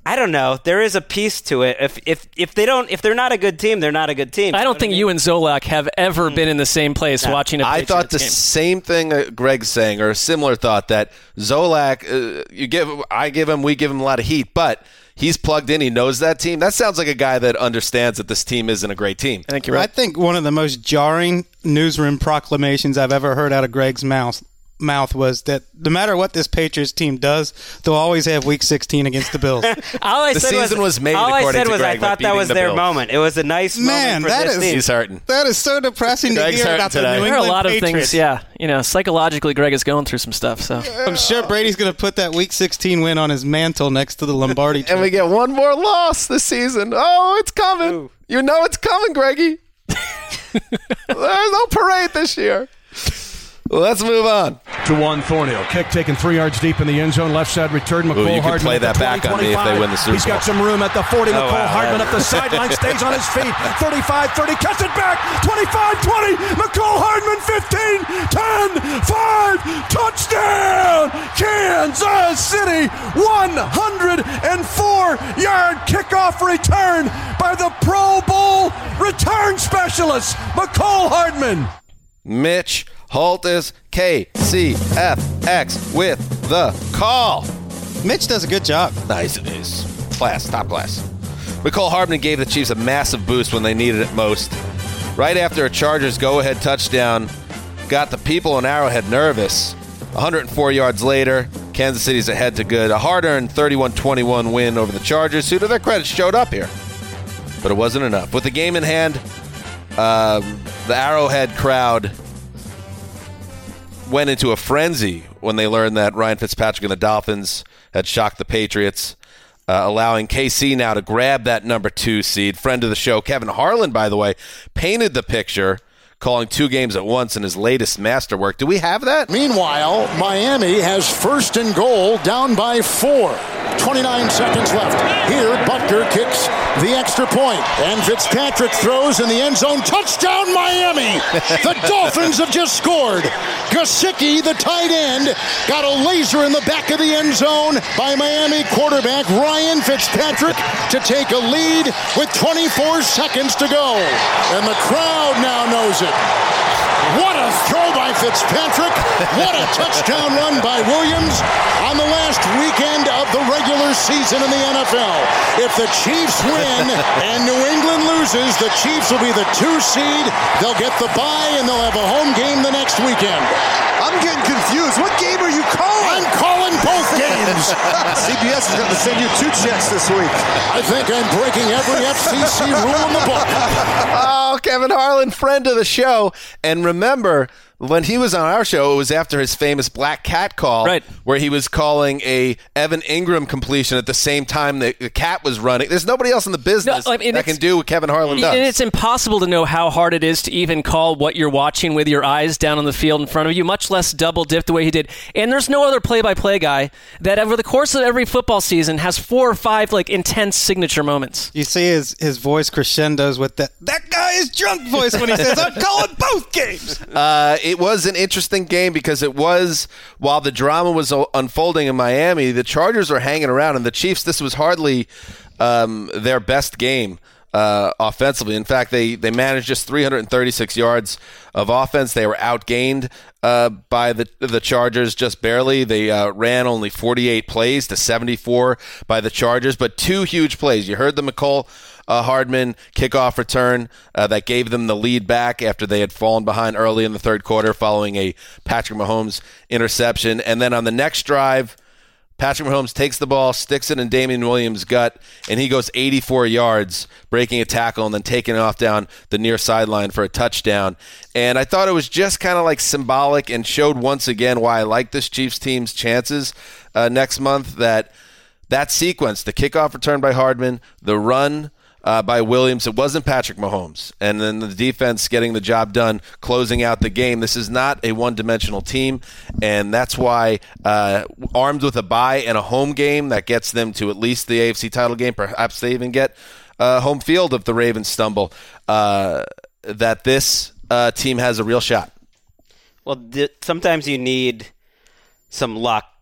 I don't know. There is a piece to it. If if if they don't, if they're not a good team, they're not a good team. I don't think you and Zolak have ever been in the same place No. watching a I Patriots thought the game. same thing that Greg's saying, or a similar thought, that Zolak, uh, you give, I give him, we give him a lot of heat, but he's plugged in. He knows that team. That sounds like a guy that understands that this team isn't a great team. I think you're right. I think one of the most jarring newsroom proclamations I've ever heard out of Greg's mouth mouth was that no matter what this Patriots team does, they'll always have Week sixteen against the Bills. all I The said season was made, All I according said to was Greg, I by thought that beating was the their Bills. moment. It was a nice Man, moment for that this is- team. He's hurting. That is so depressing to Greg's hear hurting about the today. New There are England a lot of Patriots. things, yeah. You know, psychologically, Greg is going through some stuff. So I'm sure Brady's going to put that Week sixteen win on his mantle next to the Lombardi. And we get one more loss this season. Oh, it's coming. Ooh. You know it's coming, Greggy. There's no parade this year. Let's move on. To one, Thornhill. Kick taken three yards deep in the end zone. Left side return. McCole Ooh, you can Hardman play at the that back on me if they win the Super He's got Bowl. some room at the forty. McCole wow. Hardman up the sideline. Stays on his feet. thirty-five thirty. Cuts it back. twenty-five twenty. McCole Hardman fifteen. ten. five. Touchdown. Kansas City. one hundred four yard kickoff return by the Pro Bowl return specialist, McCole Hardman. Mitch Holtis, K C F X with the call. Mitch does a good job. Nice it is. Class, top class. McCole Hardman gave the Chiefs a massive boost when they needed it most. Right after a Chargers go-ahead touchdown, got the people in Arrowhead nervous. one hundred four yards later, Kansas City's ahead to good. A hard-earned thirty-one twenty-one win over the Chargers, who to their credit showed up here. But it wasn't enough. With the game in hand, um, the Arrowhead crowd went into a frenzy when they learned that Ryan Fitzpatrick and the Dolphins had shocked the Patriots, uh, allowing K C now to grab that number two seed. Friend of the show, Kevin Harlan, by the way, painted the picture, calling two games at once in his latest masterwork. Do we have that? Meanwhile, Miami has first and goal, down by four. twenty-nine seconds left. Here, Butker kicks the extra point, and Fitzpatrick throws in the end zone. Touchdown, Miami! The Dolphins have just scored. Gesicki, the tight end, got a laser in the back of the end zone by Miami quarterback Ryan Fitzpatrick to take a lead with twenty-four seconds to go. And the crowd now knows it. What a throw by Fitzpatrick. What a touchdown run by Williams on the last weekend of the regular season in the N F L. If the Chiefs win and New England loses, the Chiefs will be the two seed. They'll get the bye and they'll have a home game the next weekend. I'm getting confused. What game are you calling? I'm calling both games. C B S is going to send you two checks this week. I think I'm breaking every F C C rule in the book. Oh, Kevin Harlan, friend of the show. And remember, when he was on our show, it was after his famous Black Cat call, right, where he was calling a Evan Ingram completion at the same time the, the cat was running. There's nobody else in the business No, I mean, that can do what Kevin Harlan does. And it's impossible to know how hard it is to even call what you're watching with your eyes down on the field in front of you, much less double dip the way he did. And there's no other play-by-play guy that over the course of every football season has four or five like intense signature moments. You see his, his voice crescendos with that, that guy is drunk voice when he says, I'm calling both games. Uh, it was an interesting game because it was, while the drama was unfolding in Miami, the Chargers were hanging around, and the Chiefs, this was hardly um, their best game uh, offensively. In fact, they, they managed just three hundred thirty-six yards of offense. They were outgained uh, by the the Chargers just barely. They uh, ran only forty-eight plays to seventy-four by the Chargers, but two huge plays. You heard the McCole Uh, Hardman kickoff return uh, that gave them the lead back after they had fallen behind early in the third quarter following a Patrick Mahomes interception. And then on the next drive, Patrick Mahomes takes the ball, sticks it in Damian Williams' gut, and he goes eighty-four yards, breaking a tackle and then taking off down the near sideline for a touchdown. And I thought it was just kind of like symbolic and showed once again why I like this Chiefs team's chances uh, next month, that that sequence, the kickoff return by Hardman, the run Uh, by Williams. It wasn't Patrick Mahomes. And then the defense getting the job done, closing out the game. This is not a one-dimensional team, and that's why uh, armed with a bye and a home game that gets them to at least the A F C title game, perhaps they even get uh, home field if the Ravens stumble, uh, that this uh, team has a real shot. Well, th- sometimes you need some luck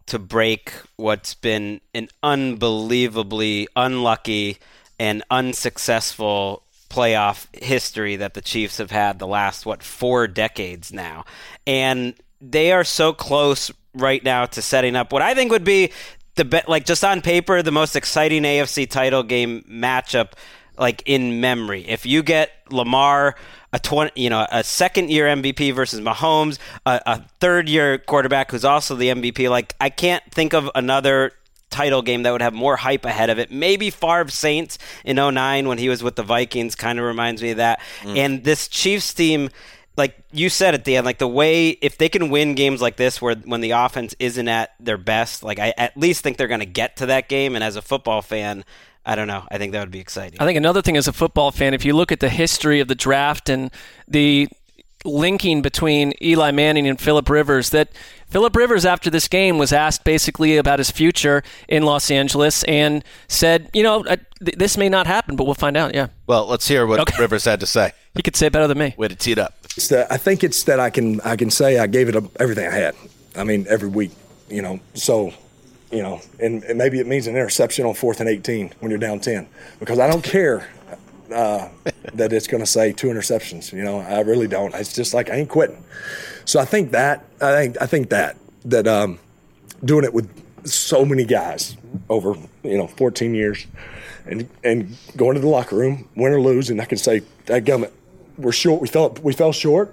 to break what's been an unbelievably unlucky and unsuccessful playoff history that the Chiefs have had the last, what, four decades now. And they are so close right now to setting up what I think would be the be- like just on paper the most exciting A F C title game matchup like in memory. If you get Lamar, a twenty, you know, a second year M V P versus Mahomes, a, a third year quarterback who's also the M V P, like I can't think of another title game that would have more hype ahead of it. Maybe Favre Saints in oh nine when he was with the Vikings kind of reminds me of that. Mm. And this Chiefs team, like you said at the end, like the way, if they can win games like this where when the offense isn't at their best, like I at least think they're going to get to that game. And as a football fan, I don't know. I think that would be exciting. I think another thing as a football fan, if you look at the history of the draft and the linking between Eli Manning and Phillip Rivers, that Phillip Rivers after this game was asked basically about his future in Los Angeles and said, you know, th- this may not happen, but we'll find out. Yeah. Well, let's hear what okay. Rivers had to say. He could say it better than me. Way to tee it up. It's that, I think it's that I can I can say I gave it a, everything I had. I mean, every week, you know, so, you know, and, and maybe it means an interception on fourth and eighteen when you're down ten, because I don't care uh, that it's going to say two interceptions. You know, I really don't. It's just like I ain't quitting. So I think that I think I think that that um, doing it with so many guys over you know fourteen years, and and going to the locker room, win or lose, and I can say, "Dadgummit, we're short. We fell we fell short,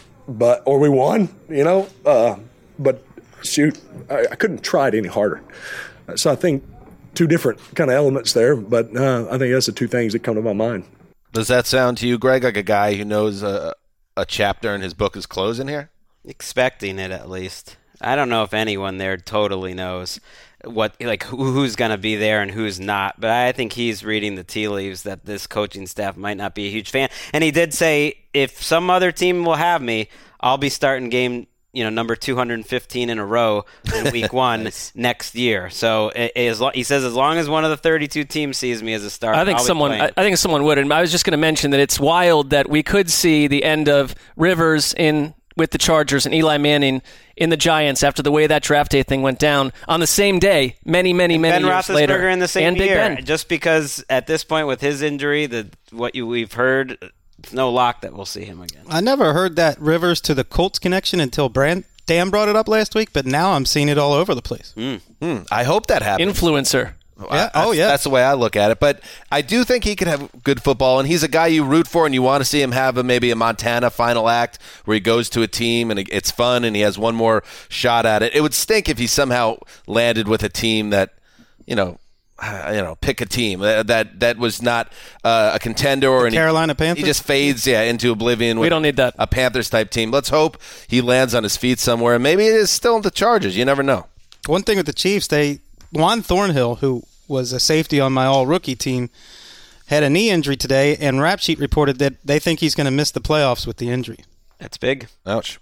but or we won." You know, uh, but shoot, I, I couldn't try it any harder. So I think two different kind of elements there, but uh, I think that's the two things that come to my mind. Does that sound to you, Greg, like a guy who knows a, a chapter in his book is closing here? Expecting it, at least. I don't know if anyone there totally knows what, like, who, who's going to be there and who's not, but I think he's reading the tea leaves that this coaching staff might not be a huge fan. And he did say, if some other team will have me, I'll be starting game, you know, number two hundred fifteen in a row in week one nice. next year. So it, it, as lo- he says, as long as one of the thirty-two teams sees me as a starter, I think I'll someone, I, I think someone would. And I was just going to mention that it's wild that we could see the end of Rivers in with the Chargers and Eli Manning in the Giants after the way that draft day thing went down on the same day, many, many, and many Ben years later. Ben Roethlisberger in the same and year. Big Ben. Just because at this point with his injury, the what you, we've heard, it's no lock that we'll see him again. I never heard that Rivers to the Colts connection until Brand. Dan brought it up last week, but now I'm seeing it all over the place. Mm. Mm. I hope that happens. Influencer. Yeah. Oh, yeah. That's the way I look at it. But I do think he could have good football, and he's a guy you root for, and you want to see him have a, maybe a Montana final act where he goes to a team and it's fun and he has one more shot at it. It would stink if he somehow landed with a team that, you know, you know, pick a team that that, that was not uh, a contender or the Carolina he, Panthers. He just fades, yeah, into oblivion. With we don't need that. A Panthers type team. Let's hope he lands on his feet somewhere, and maybe it is still the Chargers. You never know. One thing with the Chiefs, they Juan Thornhill, who was a safety on my all-rookie team, had a knee injury today, and Rap Sheet reported that they think he's going to miss the playoffs with the injury. That's big. Ouch.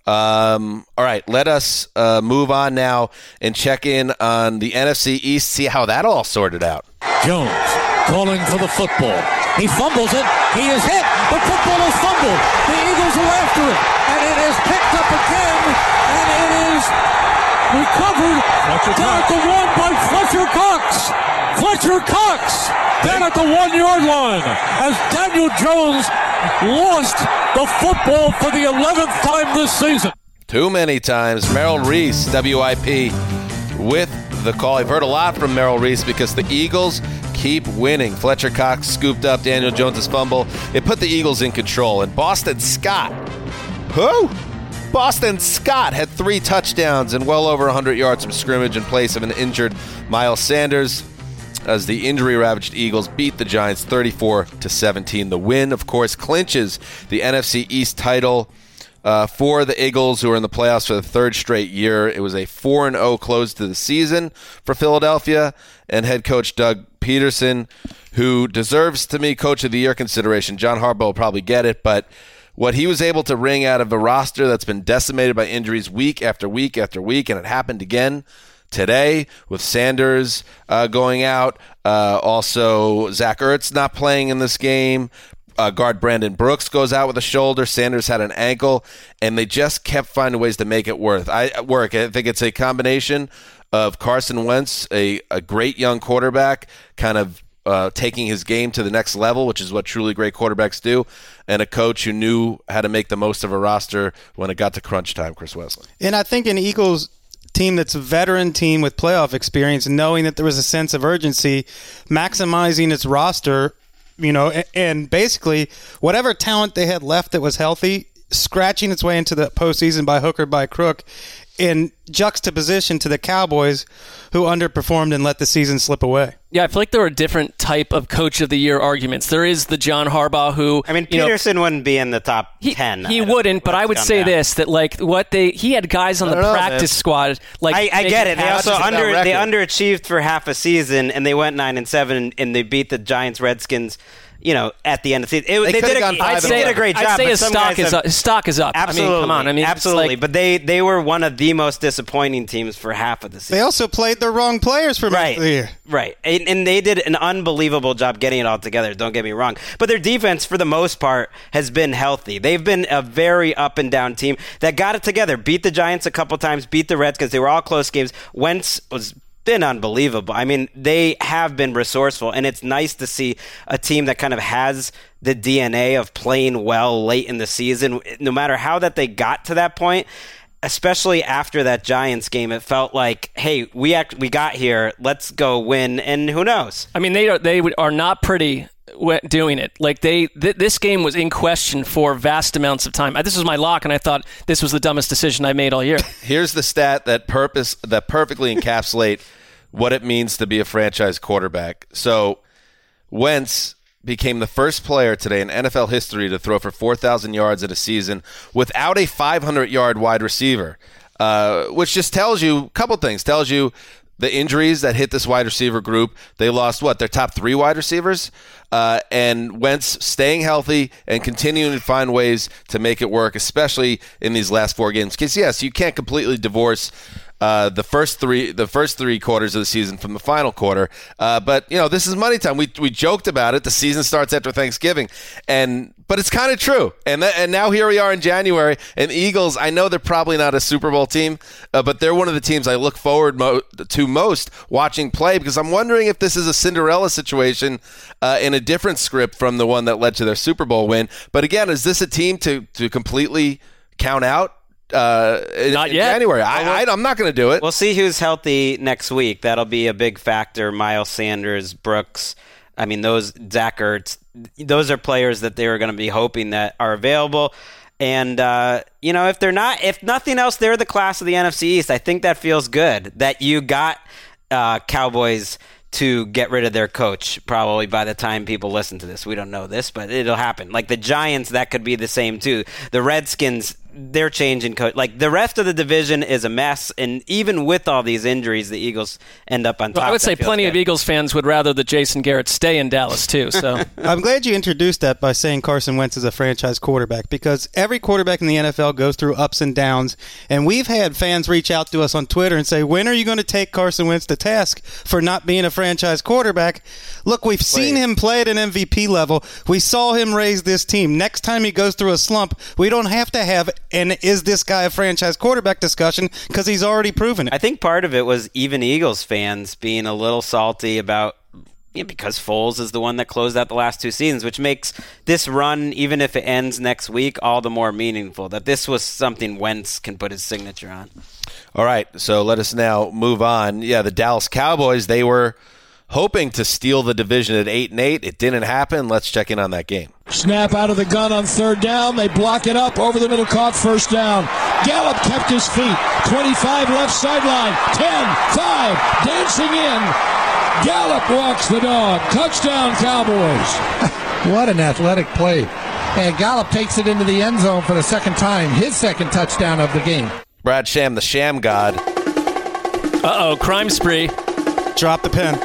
Um, all right, let us uh, move on now and check in on the N F C East, see how that all sorted out. Jones calling for the football. He fumbles it. He is hit. The football is fumbled. The Eagles are after it. And it is picked up again. And it is recovered down at the one by Fletcher Cox. Fletcher Cox down at the one-yard line as Daniel Jones lost the football for the eleventh time this season. Too many times. Merrill Reese, W I P, with the call. I've heard a lot from Merrill Reese because the Eagles keep winning. Fletcher Cox scooped up Daniel Jones' fumble. It put the Eagles in control. And Boston Scott, who? Boston Scott had three touchdowns and well over one hundred yards from scrimmage in place of an injured Miles Sanders, as the injury-ravaged Eagles beat the Giants thirty-four to seventeen. The win, of course, clinches the N F C East title uh, for the Eagles, who are in the playoffs for the third straight year. It was a four and oh close to the season for Philadelphia, and head coach Doug Peterson, who deserves, to me, Coach of the Year consideration. John Harbaugh will probably get it, but what he was able to wring out of a roster that's been decimated by injuries week after week after week, and it happened again today with Sanders uh, going out. Uh, also, Zach Ertz not playing in this game. Uh, guard Brandon Brooks goes out with a shoulder. Sanders had an ankle, and they just kept finding ways to make it worth. I work. I think it's a combination of Carson Wentz, a, a great young quarterback, kind of uh, taking his game to the next level, which is what truly great quarterbacks do, and a coach who knew how to make the most of a roster when it got to crunch time, Chris Wesley. And I think an Eagles team that's a veteran team with playoff experience, knowing that there was a sense of urgency, maximizing its roster, you know, and, and basically whatever talent they had left that was healthy, scratching its way into the postseason by hook or by crook, in juxtaposition to the Cowboys, who underperformed and let the season slip away. Yeah, I feel like there are different type of coach of the year arguments. There is the John Harbaugh who, I mean, you Peterson know, wouldn't be in the top he, ten. He wouldn't, but I would say down. this: that like what they he had guys on the know, practice man. squad. Like I, I get it. They also under record. they underachieved for half a season, and they went nine and seven, and they beat the Giants, Redskins. You know, at the end of the season, it, They they, could've did a, gone five I'd and say one. a great job. I'd say but his some stock guys is have- up. His stock is up. Absolutely, I mean, come on. I mean, it's absolutely. like- but they they were one of the most disappointing teams for half of the season. They also played the wrong players for most Right, of the year. right, and, and they did an unbelievable job getting it all together. Don't get me wrong, but their defense, for the most part, has been healthy. They've been a very up and down team that got it together. Beat the Giants a couple times, beat the Redskins. They were all close games. Wentz was been unbelievable. I mean, they have been resourceful, and it's nice to see a team that kind of has the D N A of playing well late in the season. No matter how that they got to that point, especially after that Giants game, it felt like, hey, we act, we got here. Let's go win, and who knows? I mean, they are they are not pretty doing it. Like they, th- this game was in question for vast amounts of time. This was my lock, and I thought this was the dumbest decision I made all year. Here's the stat that purpose that perfectly encapsulate what it means to be a franchise quarterback. So Wentz became the first player today in N F L history to throw for four thousand yards in a season without a five hundred yard wide receiver, uh, which just tells you a couple things. Tells you the injuries that hit this wide receiver group. They lost, what, their top three wide receivers? Uh, and Wentz staying healthy and continuing to find ways to make it work, especially in these last four games. Because, yes, you can't completely divorce uh, the first three the first three quarters of the season from the final quarter. Uh, but, you know, this is money time. We we joked about it. The season starts after Thanksgiving. And but it's kind of true. And th- and now here we are in January. And the Eagles, I know they're probably not a Super Bowl team, uh, but they're one of the teams I look forward mo- to most watching play, because I'm wondering if this is a Cinderella situation uh, in a different script from the one that led to their Super Bowl win. But again, is this a team to, to completely count out? Uh, in, Not in yet. January. I, I, I'm not going to do it. We'll see who's healthy next week. That'll be a big factor. Miles Sanders, Brooks. I mean, those Zach Ertz, those are players that they were going to be hoping that are available. And, uh, you know, if they're not, if nothing else, they're the class of the N F C East. I think that feels good that you got uh, Cowboys to get rid of their coach probably by the time people listen to this. We don't know this, but it'll happen. Like the Giants, that could be the same too. The Redskins, they're changing coach. Like the rest of the division is a mess, and even with all these injuries, the Eagles end up on top. Well, I would say That feels plenty good. of Eagles fans would rather that Jason Garrett stay in Dallas too. So I'm glad you introduced that by saying Carson Wentz is a franchise quarterback, because every quarterback in the N F L goes through ups and downs, and we've had fans reach out to us on Twitter and say, when are you going to take Carson Wentz to task for not being a franchise quarterback? Look, we've seen Wait. him play at an M V P level. We saw him raise this team. Next time he goes through a slump, we don't have to have an is this guy a franchise quarterback discussion, because he's already proven it. I think part of it was even Eagles fans being a little salty about, you know, because Foles is the one that closed out the last two seasons, which makes this run, even if it ends next week, all the more meaningful. That this was something Wentz can put his signature on. All right, so let us now move on. Yeah, the Dallas Cowboys, they were hoping to steal the division at eight and eight. It didn't happen. Let's check in on that game. Snap out of the gun on third down. They block it up over the middle, caught first down. Gallup kept his feet. twenty-five left sideline. ten, five, dancing in. Gallup walks the dog. Touchdown, Cowboys. What an athletic play. And Gallup takes it into the end zone for the second time. His second touchdown of the game. Brad Sham, the Sham God. uh-oh, crime spree. Drop the pen.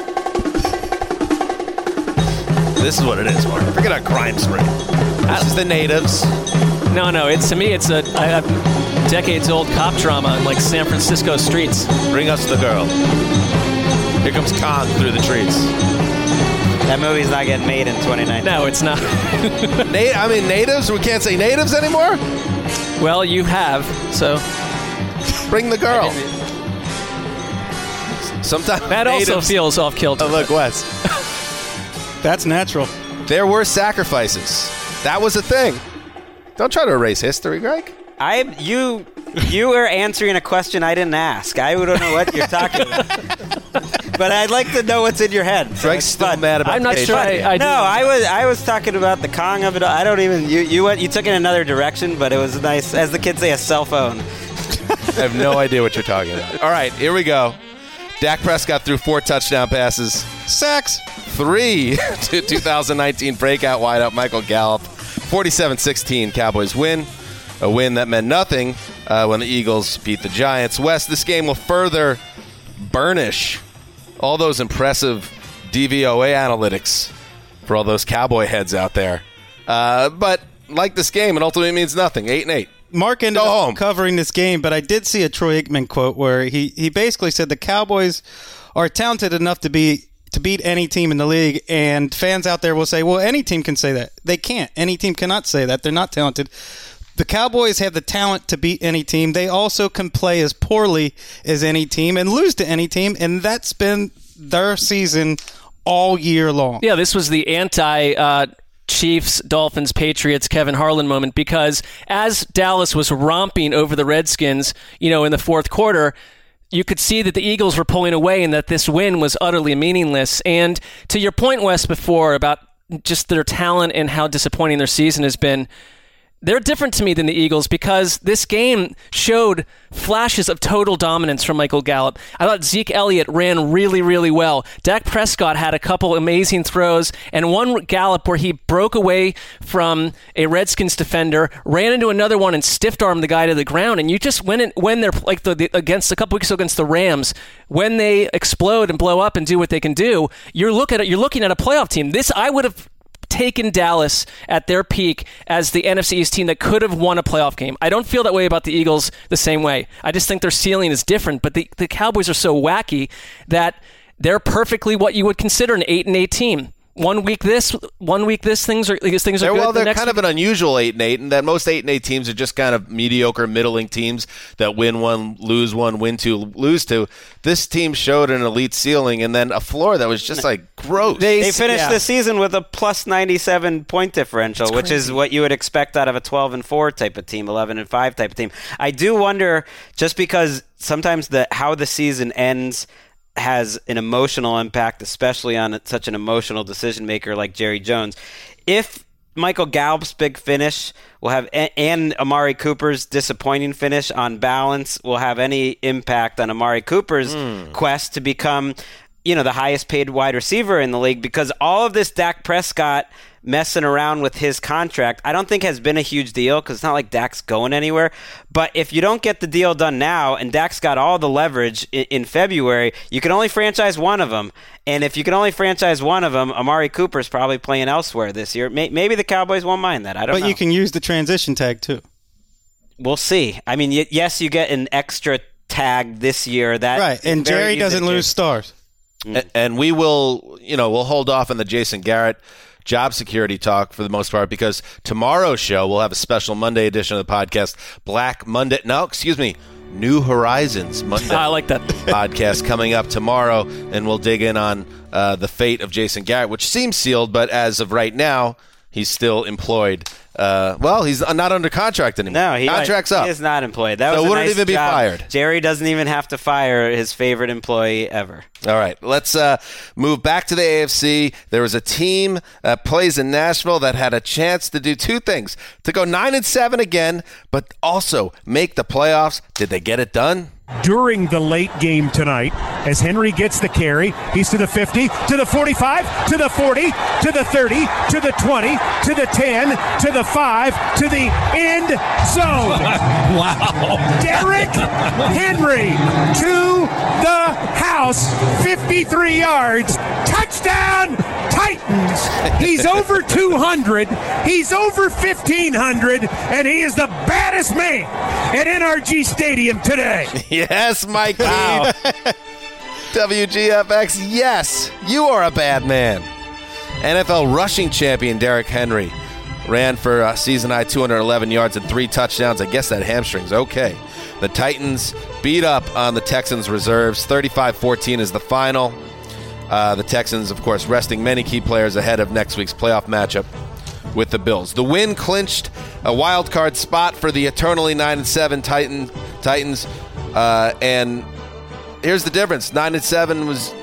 This is what it is, Mark. Forget about crime spree. This is the natives. No, no. It's to me, it's a, a decades-old cop drama in like San Francisco streets. Bring us the girl. Here comes Khan through the trees. That movie's not getting made in twenty nineteen. No, it's not. Na- I mean, natives? We can't say natives anymore? Well, you have, so. Bring the girl. Sometimes that natives, also feels off kilter. Oh, look, Wes. That's natural. There were sacrifices. That was a thing. Don't try to erase history, Greg. I you you were answering a question I didn't ask. I don't know what you're talking about. But I'd like to know what's in your head. So Greg's still mad about I'm not the sure I, I No, I was I was talking about the Kong of it all. I don't even you you went you took it in another direction, but it was nice, as the kids say, a cell phone. I have no idea what you're talking about. All right, here we go. Dak Prescott threw four touchdown passes. Sacks. Three to two thousand nineteen breakout wideout Michael Gallup. forty-seven sixteen Cowboys win. A win that meant nothing uh, when the Eagles beat the Giants. Wes, this game will further burnish all those impressive D V O A analytics for all those Cowboy heads out there. Uh, but like this game, it ultimately means nothing. Eight and eight. Mark ended Go up home. covering this game, but I did see a Troy Aikman quote where he, he basically said the Cowboys are talented enough to be to beat any team in the league, and fans out there will say, well, any team can say that. They can't. Any team cannot say that. They're not talented. The Cowboys have the talent to beat any team. They also can play as poorly as any team and lose to any team, and that's been their season all year long. Yeah, this was the anti uh, Chiefs, Dolphins, Patriots, Kevin Harlan moment, because as Dallas was romping over the Redskins, you know, in the fourth quarter, you could see that the Eagles were pulling away and that this win was utterly meaningless. And to your point, Wes, before about just their talent and how disappointing their season has been, they're different to me than the Eagles because this game showed flashes of total dominance from Michael Gallup. I thought Zeke Elliott ran really, really well. Dak Prescott had a couple amazing throws, and one Gallup where he broke away from a Redskins defender, ran into another one, and stiff-armed the guy to the ground. And you just when it, when they're like the, the, against a couple weeks ago against the Rams, when they explode and blow up and do what they can do, you're look at you're looking at a playoff team. This I would have taken Dallas at their peak as the N F C East team that could have won a playoff game. I don't feel that way about the Eagles the same way. I just think their ceiling is different, but the, the Cowboys are so wacky that they're perfectly what you would consider an eight and eight team. One week this, one week this, things are things are they're, good. Well, they're the next kind week, of an unusual eight and eight, and that most eight and eight teams are just kind of mediocre, middling teams that win one, lose one, win two, lose two. This team showed an elite ceiling and then a floor that was just like gross. They, they finished yeah. the season with a plus ninety-seven point differential, which is what you would expect out of a twelve and four type of team, eleven and five type of team. I do wonder, just because sometimes the how the season ends has an emotional impact, especially on such an emotional decision maker like Jerry Jones. If Michael Gallup's big finish will have, and Amari Cooper's disappointing finish on balance will have any impact on Amari Cooper's mm. quest to become, you know, the highest paid wide receiver in the league, because all of this Dak Prescott messing around with his contract, I don't think has been a huge deal because it's not like Dak's going anywhere. But if you don't get the deal done now, and Dak's got all the leverage in, in February, you can only franchise one of them. And if you can only franchise one of them, Amari Cooper's probably playing elsewhere this year. May, maybe the Cowboys won't mind that. I don't but know. But you can use the transition tag too. We'll see. I mean, y- yes, you get an extra tag this year. That right, and Jerry doesn't lose stars. Mm. And we will, you know, we'll hold off on the Jason Garrett job security talk for the most part, because tomorrow's show we'll have a special Monday edition of the podcast, Black Monday. No, excuse me, New Horizons Monday. I like that podcast coming up tomorrow, and we'll dig in on uh, the fate of Jason Garrett, which seems sealed, but as of right now, he's still employed. Uh, well, he's not under contract anymore. No, he, contract's up. He is not employed. That so was a wouldn't nice even be job. fired. Jerry doesn't even have to fire his favorite employee ever. All right, let's uh, move back to the A F C. There was a team that plays in Nashville that had a chance to do two things: to go nine and seven again, but also make the playoffs. Did they get it done? During the late game tonight, as Henry gets the carry, he's to the fifty, to the forty-five, to the forty, to the thirty, to the twenty, to the ten, to the five, to the end zone. Wow. Derrick Henry to the house, fifty-three yards, touchdown Titans. He's over two hundred, he's over fifteen hundred, and he is the baddest man at N R G Stadium today. Yes, Mike. Wow. W G F X, yes, you are a bad man. N F L rushing champion Derrick Henry ran for a season-high two hundred eleven yards and three touchdowns. I guess that hamstring's okay. The Titans beat up on the Texans reserves. thirty-five fourteen is the final. Uh, the Texans, of course, resting many key players ahead of next week's playoff matchup with the Bills. The win clinched a wild card spot for the eternally nine and seven Titan, Titans. Uh, and here's the difference. nine and seven was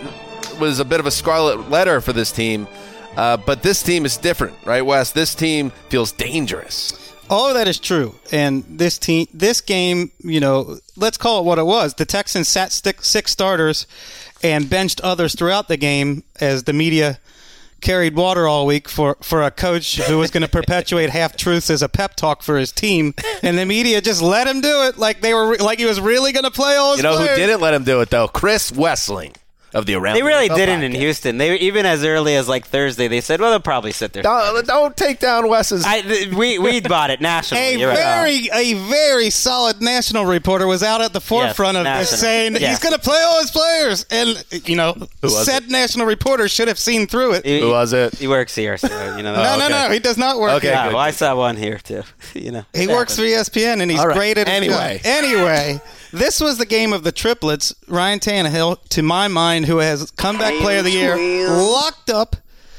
was a bit of a scarlet letter for this team. Uh, but this team is different, right, Wes? This team feels dangerous. All of that is true. And this team, this game, you know, let's call it what it was. The Texans sat six, six starters and benched others throughout the game as the media carried water all week for, for a coach who was going to perpetuate half-truths as a pep talk for his team. And the media just let him do it like they were like he was really going to play all his You know players. who didn't let him do it, though? Chris Wessling of the Around They really the N F L didn't podcast. in Houston. They even as early as like Thursday, they said, "Well, they'll probably sit there." Don't, don't take down Wes's. I, th- we we bought it nationally. A You're right. very, a very solid national reporter was out at the forefront of national. this, saying Yes. he's going to play all his players, and you know, was said national reporter should have seen through it. He- Who was it? He works here, so you know. no, no, okay. no, he does not work. Okay, here. Yeah, good. well, I saw one here too. You know, He It works for happens. E S P N, and he's All right. great at his Anyway. job. Anyway, this was the game of the triplets. Ryan Tannehill, to my mind, who has comeback player of the year, locked up.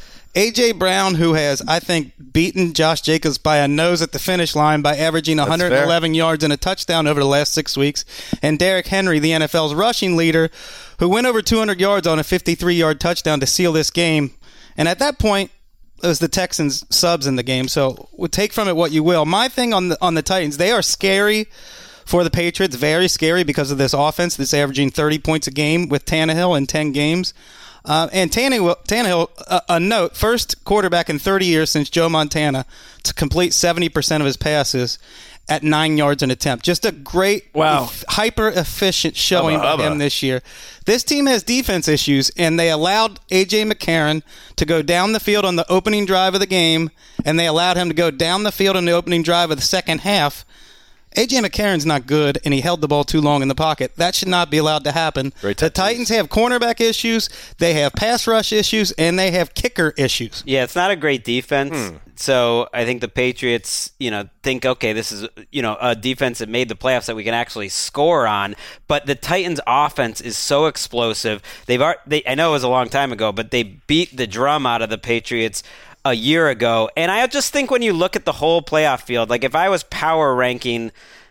A J. Brown, who has, I think, beaten Josh Jacobs by a nose at the finish line by averaging one hundred eleven fair. yards and a touchdown over the last six weeks. And Derrick Henry, the N F L's rushing leader, who went over two hundred yards on a fifty-three-yard touchdown to seal this game. And at that point, it was the Texans subs in the game. So we'll take from it what you will. My thing on the on the Titans, they are scary for the Patriots, very scary because of this offense that's averaging thirty points a game with Tannehill in ten games. Uh, and Tannehill, Tannehill uh, a note, first quarterback in thirty years since Joe Montana to complete seventy percent of his passes at nine yards an attempt. Just a great, Wow. eff- hyper-efficient showing Hubba, by him hubba. this year. This team has defense issues, and they allowed A J. McCarron to go down the field on the opening drive of the game, and they allowed him to go down the field on the opening drive of the second half. A J. McCarron's not good, and he held the ball too long in the pocket. That should not be allowed to happen. Great the touches. Titans have cornerback issues, they have pass rush issues, and they have kicker issues. Yeah, it's not a great defense. Hmm. So I think the Patriots, you know, think, okay, this is, you know, a defense that made the playoffs that we can actually score on. But the Titans' offense is so explosive. They've, ar- they, I know it was a long time ago, but they beat the drum out of the Patriots a year ago. And I just think when you look at the whole playoff field, like if I was power ranking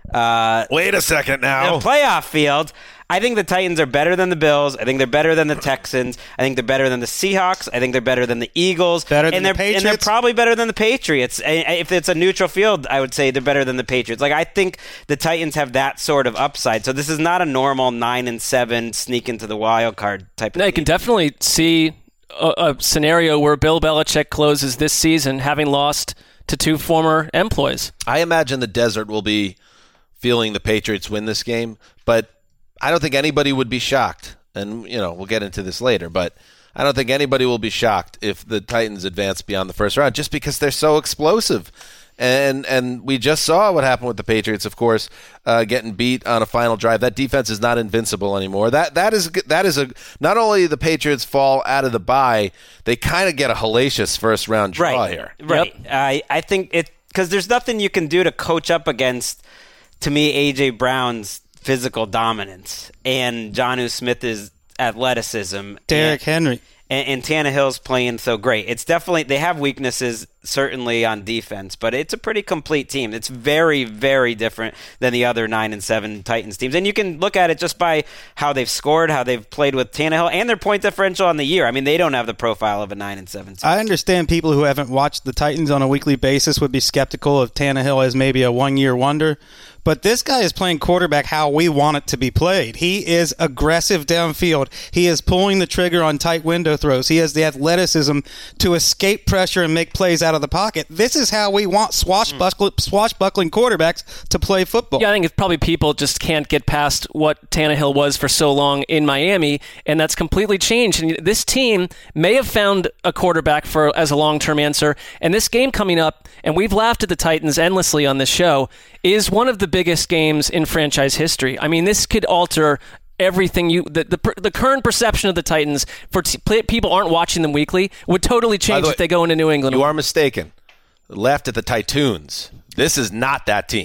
uh, Wait a second now. the playoff field, I think the Titans are better than the Bills. I think they're better than the Texans. I think they're better than the Seahawks. I think they're better than the Eagles. Better than and the they're, Patriots? And they're probably better than the Patriots. And If it's a neutral field, I would say they're better than the Patriots. Like I think the Titans have that sort of upside. So this is not a normal nine and seven sneak into the wild card type of No, you thing. can definitely see a, a scenario where Bill Belichick closes this season having lost to two former employees. I imagine the desert will be feeling the Patriots win this game, but I don't think anybody would be shocked. And, you know, we'll get into this later, but I don't think anybody will be shocked if the Titans advance beyond the first round just because they're so explosive. And and we just saw what happened with the Patriots, of course, uh, getting beat on a final drive. That defense is not invincible anymore. That that is that is a not only the Patriots fall out of the bye, they kind of get a hellacious first round draw right. here. Right. I, I think it because there's nothing you can do to coach up against, to me, A J. Brown's physical dominance and Jonnu Smith's athleticism. Derrick and, Henry. And, and Tannehill's playing so great. It's definitely, they have weaknesses, certainly on defense, but it's a pretty complete team. It's very, very different than the other nine and seven Titans teams. And you can look at it just by how they've scored, how they've played with Tannehill, and their point differential on the year. I mean, they don't have the profile of a nine and seven team. I understand people who haven't watched the Titans on a weekly basis would be skeptical of Tannehill as maybe a one-year wonder. But this guy is playing quarterback how we want it to be played. He is aggressive downfield. He is pulling the trigger on tight window throws. He has the athleticism to escape pressure and make plays out of the pocket. This is how we want swashbuckling, swashbuckling quarterbacks to play football. Yeah, I think it's probably people just can't get past what Tannehill was for so long in Miami, and that's completely changed. And this team may have found a quarterback for as a long-term answer, and this game coming up, and we've laughed at the Titans endlessly on this show, is one of the biggest games in franchise history. I mean, this could alter everything you the the, the current perception of the Titans for t- people aren't watching them weekly would totally change the if they go into New England. You are mistaken. Left at the Titans. This is not that team.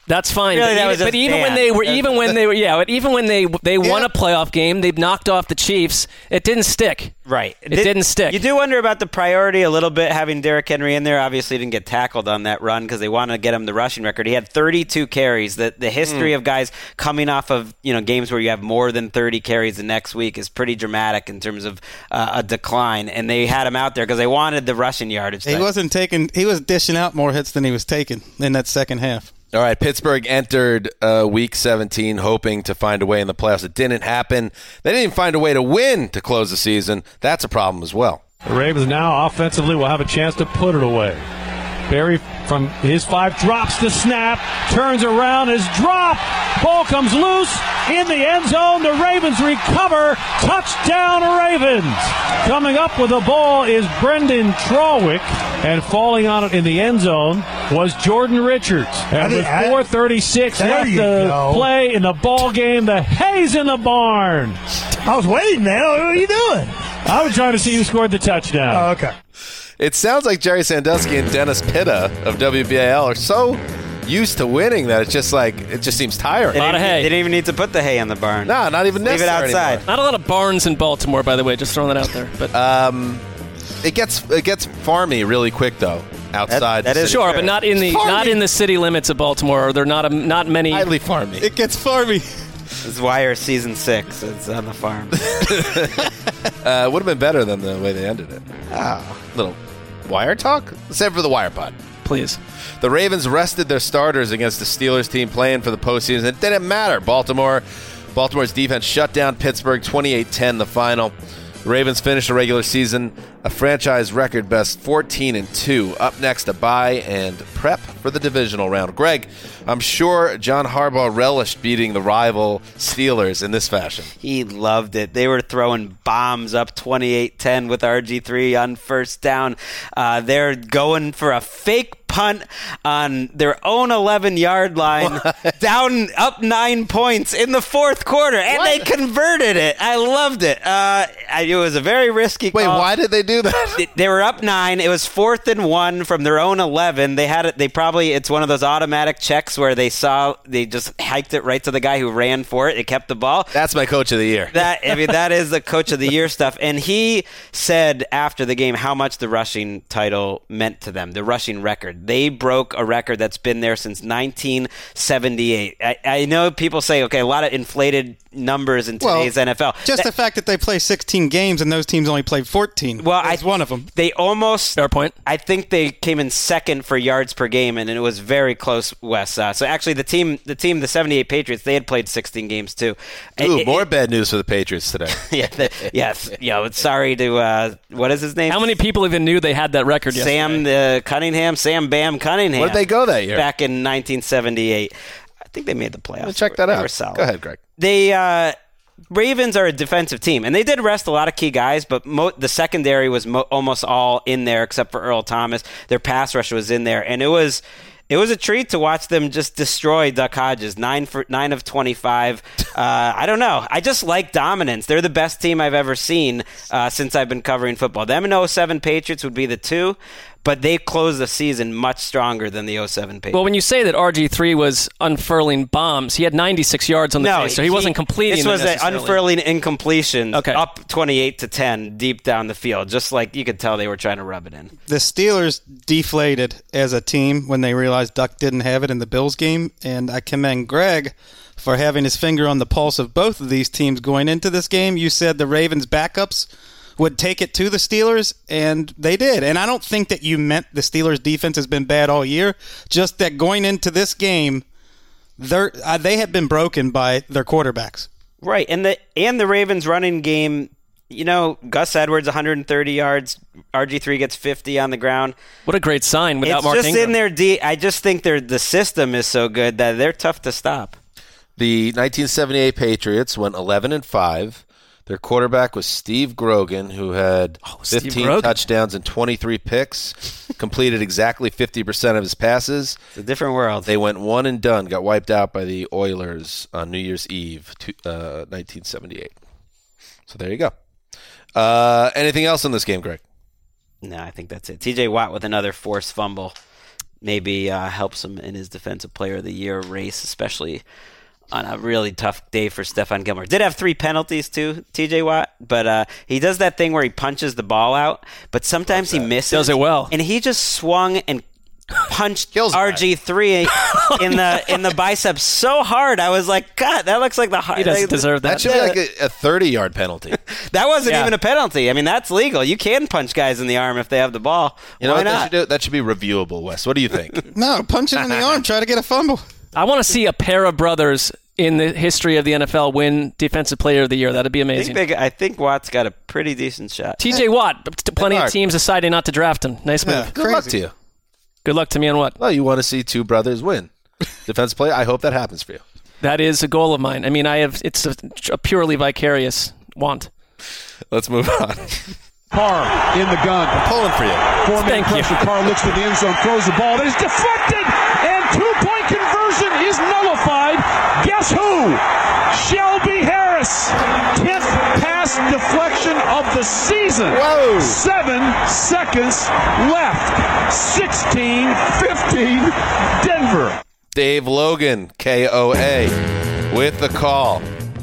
That's fine. Really, but that even, was just but even Dan. when they were, even when they were, yeah, but even when they they won a playoff game, they knocked off the Chiefs. It didn't stick. Right. It Did, didn't stick. You do wonder about the priority a little bit, having Derrick Henry in there. Obviously, he didn't get tackled on that run because they wanted to get him the rushing record. He had thirty-two carries. The the history mm. of guys coming off of you know games where you have more than thirty carries the next week is pretty dramatic in terms of uh, a decline. And they had him out there because they wanted the rushing yardage. He wasn't taking. He was dishing out more hits than he was taking in that second half. All right, Pittsburgh entered uh, Week seventeen hoping to find a way in the playoffs. It didn't happen. They didn't even find a way to win to close the season. That's a problem as well. The Ravens now offensively will have a chance to put it away. Barry from his five drops the snap, turns around, is dropped. Ball comes loose in the end zone. The Ravens recover. Touchdown, Ravens. Coming up with the ball is Brendan Trawick, and falling on it in the end zone was Jordan Richards. And with four thirty-six left to play in the ball game, the hay's in the barn. I was waiting, man. What are you doing? I was trying to see who scored the touchdown. Oh, okay. It sounds like Jerry Sandusky and Dennis Pitta of W B A L are so used to winning that it's just like it just seems tiring. They a lot of hay. They didn't even need to put the hay on the barn. No, not even Leave it necessary outside. anymore. Not a lot of barns in Baltimore, by the way. Just throwing that out there. But um, it gets it gets farmy really quick though. Outside, that, that is sure, but not in the farmy. not in the city limits of Baltimore. There are not a, not many. Highly farmy. It gets farmy. It's Wire season six. It's on the farm. uh, would have been better than the way they ended it. Oh, little Wire talk, except for the Wire pod. Please. The Ravens rested their starters against the Steelers team playing for the postseason. It didn't matter. Baltimore, Baltimore's defense shut down Pittsburgh twenty-eight ten the final. The Ravens finished the regular season a franchise record best fourteen and two. Up next, a bye and prep for the divisional round. Greg, I'm sure John Harbaugh relished beating the rival Steelers in this fashion. He loved it. They were throwing bombs up twenty-eight ten with R G three on first down. Uh, they're going for a fake punt on their own eleven-yard line, what? down up nine points in the fourth quarter, and what? They converted it. I loved it. Uh, it was a very risky Wait, call. Why did they do that? They were up nine. It was fourth and one from their own eleven. They had it. They probably it's one of those automatic checks where they saw they just hiked it right to the guy who ran for it. It kept the ball. That's my coach of the year. That I mean, that is the coach of the year stuff. And he said after the game how much the rushing title meant to them, the rushing record. They broke a record that's been there since nineteen seventy-eight. I, I know people say, okay, a lot of inflated numbers in today's well, N F L. Just that, the fact that they play sixteen games and those teams only played fourteen. Well, I, one of them. They almost. Fair point. I think they came in second for yards per game, and it was very close, Wes. Uh, so actually, the team, the team, the seventy-eight Patriots, they had played sixteen games too. Ooh, it, more it, bad news for the Patriots today. yeah, the, yes. Yeah, sorry to uh, what is his name? How many people even knew they had that record yesterday? Sam uh, Cunningham, Sam Bam Cunningham. Where did they go that year? Back in nineteen seventy-eight. I think they made the playoffs. Let's check that they out. Were solid. Go ahead, Greg. They uh, Ravens are a defensive team, and they did rest a lot of key guys, but mo- the secondary was mo- almost all in there except for Earl Thomas. Their pass rush was in there, and it was it was a treat to watch them just destroy Duck Hodges. Nine for nine of twenty-five. Uh, I don't know. I just like dominance. They're the best team I've ever seen uh, since I've been covering football. Them and oh seven Patriots would be the two. But they closed the season much stronger than the oh seven Patriots. Well, when you say that R G three was unfurling bombs, he had ninety-six yards on the no, day, so he, he wasn't completing. This was an unfurling incompletion, okay. up twenty-eight to ten, deep down the field. Just like you could tell they were trying to rub it in. The Steelers deflated as a team when they realized Duck didn't have it in the Bills game, and I commend Greg for having his finger on the pulse of both of these teams going into this game. You said the Ravens' backups would take it to the Steelers, and they did. And I don't think that you meant the Steelers' defense has been bad all year, just that going into this game, they're, uh, they have been broken by their quarterbacks. Right, and the and the Ravens' running game, you know, Gus Edwards, one hundred thirty yards, R G three gets fifty on the ground. What a great sign without it's Mark just Ingram. in their D. I just think their the system is so good that they're tough to stop. The nineteen seventy-eight Patriots went eleven and five. Their quarterback was Steve Grogan, who had oh, fifteen touchdowns and twenty-three picks, completed exactly fifty percent of his passes. It's a different world. They went one and done, got wiped out by the Oilers on New Year's Eve, uh, nineteen seventy-eight. So there you go. Uh, anything else in this game, Greg? No, I think that's it. T J Watt with another forced fumble. maybe uh, helps him in his Defensive Player of the Year race, especially on a really tough day for Stephon Gilmore. Did have three penalties too, T J Watt, but uh, he does that thing where he punches the ball out, but sometimes he misses. Does it well. And he just swung and punched R G three in the in the biceps so hard. I was like, God, that looks like the hard. He doesn't like, deserve that. That should be like a, a thirty-yard penalty. That wasn't Yeah. even a penalty. I mean, that's legal. You can punch guys in the arm if they have the ball. You know Why what they not? should do? That should be reviewable, Wes. What do you think? No, punch him in the arm. Try to get a fumble. I want to see a pair of brothers in the history of the N F L win Defensive Player of the Year. That'd be I amazing. think, they, I think Watt's got a pretty decent shot. T J Watt, t- plenty Good of luck. teams deciding not to draft him. Nice move. Yeah. Good luck to you. Good luck to me on what? Well, you want to see two brothers win. Defensive player, I hope that happens for you. That is a goal of mine. I mean, I have. It's a, a purely vicarious want. Let's move on. Carr in the gun. I'm pulling for you. Four-man Thank you. pressure. Carr looks for the end zone, throws the ball. It is deflected, and two-point conversion is nullified. Guess who? Shelby Harris. tenth pass deflection of the season. Whoa. Seven seconds left. sixteen fifteen Denver. Dave Logan, K O A, with the call.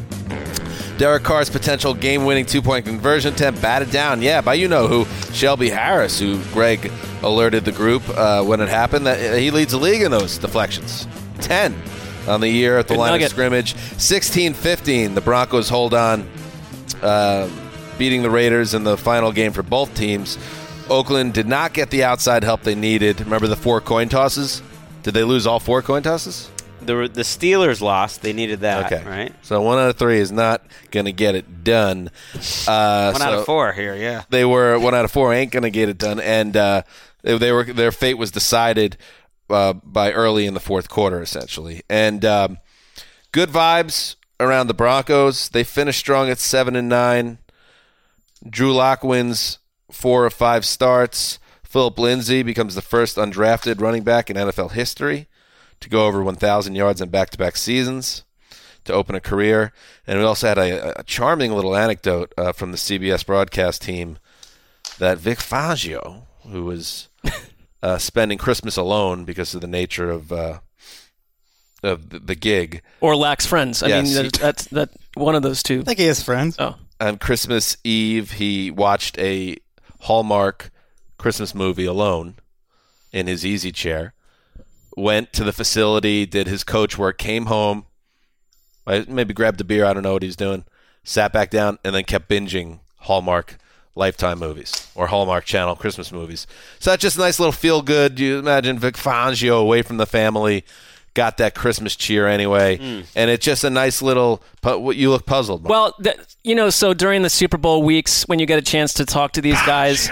Derek Carr's potential game-winning two-point conversion attempt batted down, yeah, by you-know-who, Shelby Harris, who Greg alerted the group uh, when it happened that he leads the league in those deflections. ten on the year at the Good line nugget. of scrimmage. sixteen fifteen, the Broncos hold on, uh, beating the Raiders in the final game for both teams. Oakland did not get the outside help they needed. Remember the four coin tosses? Did they lose all four coin tosses? The the Steelers lost. They needed that, Okay. right? So one out of three is not going to get it done. Uh, One out so of four here, yeah. They were one out of four ain't going to get it done, and uh, they, they were their fate was decided uh, by early in the fourth quarter, essentially. And um, good vibes around the Broncos. They finished strong at seven and nine. Drew Lock wins four of five starts. Philip Lindsay becomes the first undrafted running back in N F L history to go over one thousand yards in back-to-back seasons to open a career. And we also had a, a charming little anecdote uh, from the C B S broadcast team that Vic Fangio, who was uh, spending Christmas alone because of the nature of uh, of the, the gig. Or lacks friends. I Yes, mean, he- that, that's that one of those two. I think he has friends. Oh. On Christmas Eve, he watched a Hallmark Christmas movie alone in his easy chair. Went to the facility, did his coach work, came home, maybe grabbed a beer, I don't know what he's doing, sat back down, and then kept binging Hallmark Lifetime movies or Hallmark Channel Christmas movies. So that's just a nice little feel-good. You imagine Vic Fangio away from the family, got that Christmas cheer anyway, Mm. and it's just a nice little pu- – you look puzzled. Mark. Well, th- you know, so during the Super Bowl weeks, when you get a chance to talk to these guys,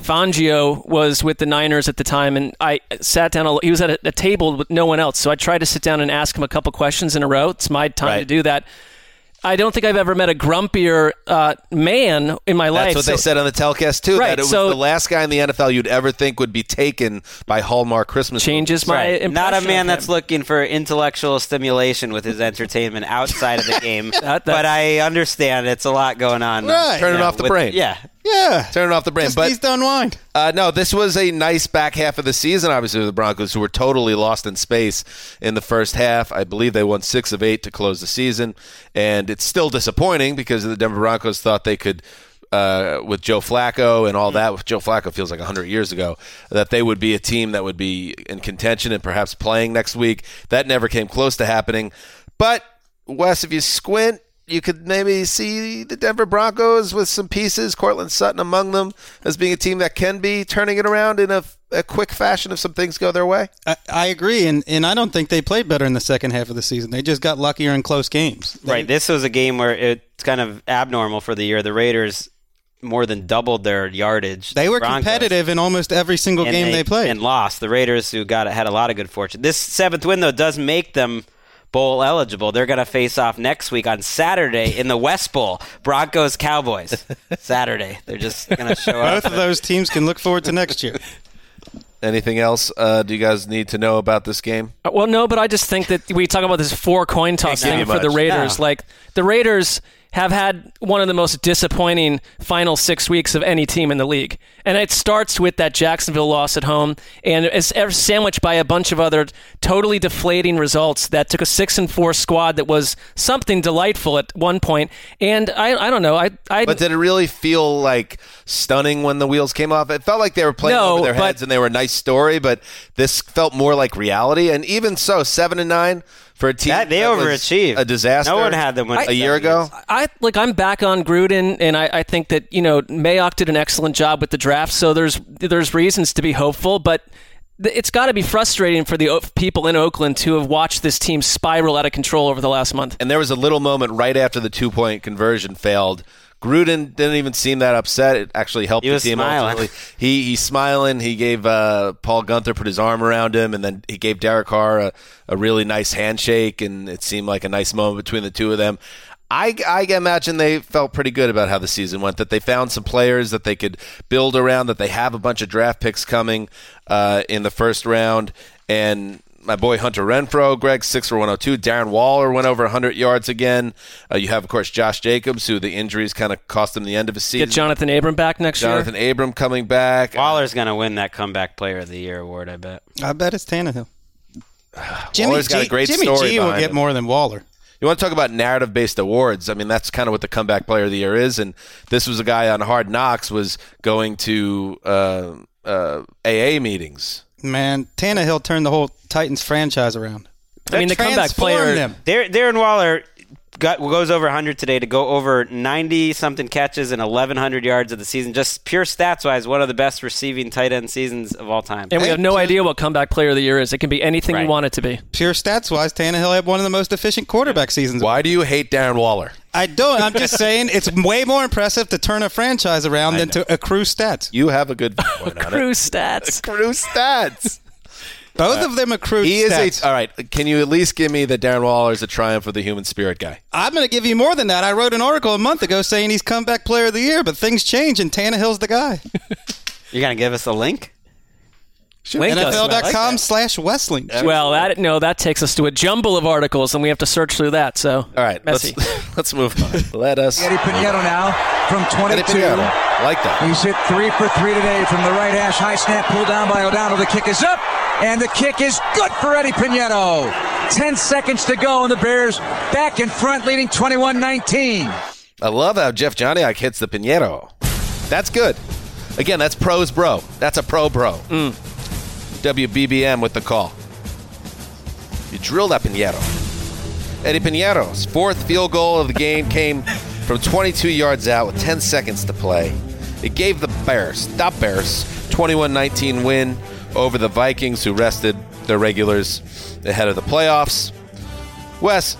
Fangio was with the Niners at the time, and I sat down. A, he was at a, a table with no one else, so I tried to sit down and ask him a couple questions in a row. It's my time Right. to do that. I don't think I've ever met a grumpier uh, man in my life. That's what so, they said on the telecast, too, Right, that it was so- the last guy in the N F L you'd ever think would be taken by Hallmark Christmas Changes movies. my Right. impression Not a of man him. that's looking for intellectual stimulation with his entertainment outside of the game. That- but I understand it's a lot going on. Right. Turn it you know, off the with- brain. Yeah. Yeah. Turn it off the brain. Just But needs to unwind. Uh, no, this was a nice back half of the season, obviously, with the Broncos, who were totally lost in space in the first half. I believe they won six of eight to close the season, and it's still disappointing because the Denver Broncos thought they could, uh, with Joe Flacco and all that, with Joe Flacco feels like one hundred years ago, that they would be a team that would be in contention and perhaps playing next week. That never came close to happening. But, Wes, if you squint, you could maybe see the Denver Broncos with some pieces, Cortland Sutton among them, as being a team that can be turning it around in a, a quick fashion if some things go their way. I, I agree, and, and I don't think they played better in the second half of the season. They just got luckier in close games. They- Right. This was a game where it's kind of abnormal for the year. The Raiders more than doubled their yardage. They were Broncos. competitive in almost every single And game they, played. and lost. The Raiders, who got had a lot of good fortune. This seventh win, though, does make them bowl eligible. They're going to face off next week on Saturday in the West Bowl. Broncos Cowboys. Saturday. They're just going to show up. Both of those teams can look forward to next year. Anything else uh, do you guys need to know about this game? Uh, Well, no, but I just think that we talk about this four coin toss Can't give thing you for the much. Raiders. No. Like the Raiders, have had one of the most disappointing final six weeks of any team in the league. And it starts with that Jacksonville loss at home, and it's sandwiched by a bunch of other totally deflating results that took a six and four squad that was something delightful at one point. And I, I don't know. I, I but did it really feel like stunning when the wheels came off? It felt like they were playing no, over their but, heads and they were a nice story, but this felt more like reality. And even so, seven and nine for a team that, they that overachieved. Was a disaster. No one had them win a year ago. I like. I'm back on Gruden, and I, I think that you know Mayock did an excellent job with the draft. So there's there's reasons to be hopeful, but it's got to be frustrating for the people in Oakland to have watched this team spiral out of control over the last month. And there was a little moment right after the two point conversion failed. Gruden didn't even seem that upset. It actually helped he the was team. Smiling. Ultimately. He he's smiling. He gave uh, Paul Gunther put his arm around him, and then he gave Derek Carr a, a really nice handshake, and it seemed like a nice moment between the two of them. I, I imagine they felt pretty good about how the season went, that they found some players that they could build around, that they have a bunch of draft picks coming uh, in the first round, and my boy Hunter Renfrow, Greg, six for one oh two. Darren Waller went over one hundred yards again. Uh, you have, of course, Josh Jacobs, who the injuries kind of cost him the end of his season. Get Jonathan Abram back next Jonathan year. Jonathan Abram coming back. Waller's going to win that comeback player of the year award, I bet. I bet it's Tannehill. Jimmy Waller's got G, a great Jimmy story G will behind get him. more than Waller. You want to talk about narrative-based awards? I mean, that's kind of what the comeback player of the year is. And this was a guy on Hard Knocks was going to uh, uh, A A meetings. Man, Tannehill turned the whole Titans franchise around. I mean, the comeback player. Them. Dar- Darren Waller got, goes over one hundred today to go over ninety-something catches and eleven hundred yards of the season. Just pure stats-wise, one of the best receiving tight end seasons of all time. And we have no idea what comeback player of the year is. It can be anything Right. you want it to be. Pure stats-wise, Tannehill had one of the most efficient quarterback seasons. Why do you hate Darren Waller? I don't. I'm just saying it's way more impressive to turn a franchise around than to accrue stats. You have a good point on it. Accrue stats. Accrue stats. Both of them accrued He stats. is a, all right. Can you at least give me that Darren Waller is a triumph of the human spirit guy? I'm going to give you more than that. I wrote an article a month ago saying he's comeback player of the year, but things change and Tannehill's the guy. You're going to give us a link? Link N F L us. dot com slash Westling. Well, that no, that takes us to a jumble of articles, and we have to search through that. So, All right, messy. let's let's move on. Let us. Eddie Pinheiro now from Eddie twenty-two. Pinheiro. I like that. He's hit three for three today from the right hash. High snap pulled down by O'Donnell. The kick is up, and the kick is good for Eddie Pinheiro. Ten seconds to go, and the Bears back in front, leading twenty-one nineteen. I love how Jeff Joniak hits the Pinheiro. That's good. Again, that's pros bro. That's a pro bro. Mm. W B B M with the call. You drilled that Pinheiro. Eddie Pinheiro's fourth field goal of the game came from twenty-two yards out with ten seconds to play. It gave the Bears, the Bears, twenty-one nineteen win over the Vikings, who rested their regulars ahead of the playoffs. Wes,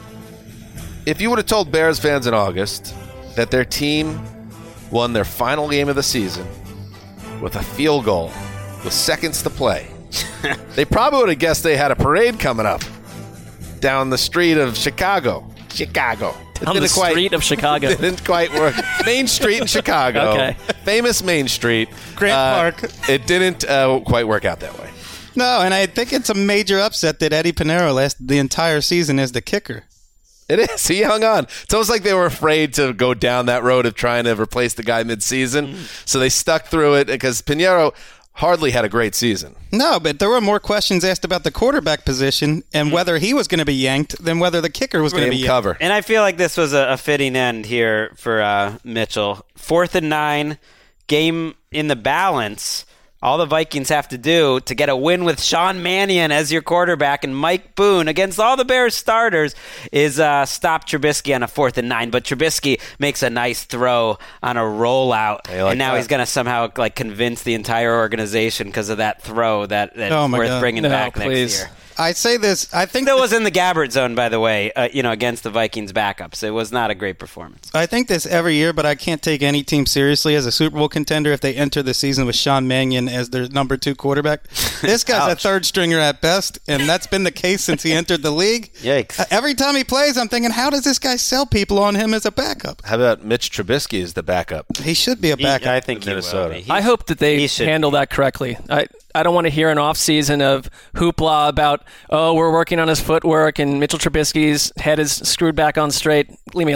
if you would have told Bears fans in August that their team won their final game of the season with a field goal with seconds to play, they probably would have guessed they had a parade coming up down the street of Chicago. Chicago. It Down the didn't quite- street of Chicago. Didn't quite work. Main Street in Chicago. Okay. Famous Main Street. Grant Uh, Park. It didn't uh, quite work out that way. No, and I think it's a major upset that Eddie Pinheiro lasted the entire season as the kicker. It is. He hung on. It's almost like they were afraid to go down that road of trying to replace the guy mid-season. So they stuck through it because Pinheiro hardly had a great season. No, but there were more questions asked about the quarterback position and whether he was going to be yanked than whether the kicker was going to be yanked. Cover. And I feel like this was a, a fitting end here for uh, Mitchell. Fourth and nine, game in the balance. All the Vikings have to do to get a win with Sean Mannion as your quarterback and Mike Boone against all the Bears starters is uh, stop Trubisky on a fourth and nine. But Trubisky makes a nice throw on a rollout, like and now that. he's going to somehow like convince the entire organization because of that throw that that's Oh, my worth God. bringing No, back please. next year. I say this. I think Still this, was in the Gabbert zone, by the way, uh, you know, against the Vikings backups. It was not a great performance. I think this every year, but I can't take any team seriously as a Super Bowl contender if they enter the season with Sean Mannion as their number two quarterback. This guy's a Ouch. third stringer at best, and that's been the case since he entered the league. Yikes. Uh, every time he plays, I'm thinking, how does this guy sell people on him as a backup? How about Mitch Trubisky as the backup? He should be a He- backup. I think he Minnesota. will be. He's- I hope that they he should handle be. that correctly. I I don't want to hear an off season of hoopla about, oh, we're working on his footwork and Mitchell Trubisky's head is screwed back on straight. Leave me alone.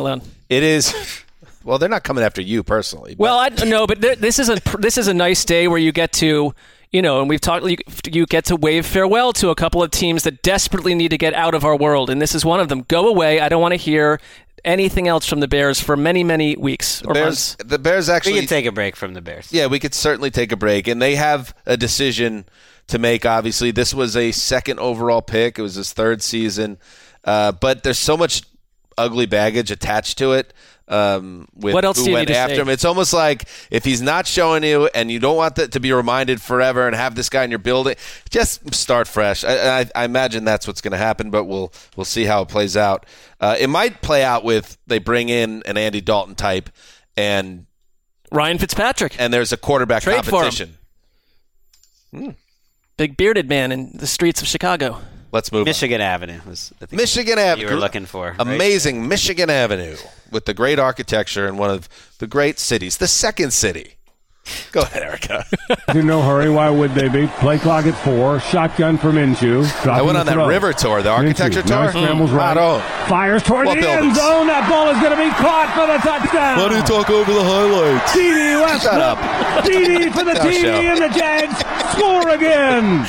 It is. Well, they're not coming after you personally. But. Well, I no, but th- this is a this is a nice day where you get to, you know, and we've talked. You, you get to wave farewell to a couple of teams that desperately need to get out of our world, and this is one of them. Go away. I don't want to hear anything else from the Bears for many, many weeks the or Bears, months. The Bears actually we could take a break from the Bears. Yeah, we could certainly take a break, and they have a decision to make. Obviously, this was a second overall pick. It was his third season, uh, but there's so much ugly baggage attached to it. Um, with what else who do you went need to after say? him. It's almost like if he's not showing you and you don't want that to be reminded forever and have this guy in your building, just start fresh. I, I, I imagine that's what's going to happen, but we'll we'll see how it plays out. Uh, it might play out with they bring in an Andy Dalton type and Ryan Fitzpatrick, and there's a quarterback Trade competition. Hmm. Big bearded man in the streets of Chicago. Let's move Michigan on. Avenue was I think Michigan Avenue. you were looking for. Right? Amazing Michigan Avenue with the great architecture in one of the great cities, the second city. Go ahead, Erica. In no hurry. Why would they be? Play clock at four. Shotgun for Minshew. I went on that throw. river tour, the architecture Minshew. Now tour. he scrambles Mm. right. I don't. Fires toward What the buildings? end zone. That ball is going to be caught for the touchdown. Why do you talk over the highlights? D D Westbrook. Shut up. D D for the No T D, show. and the Jags score again.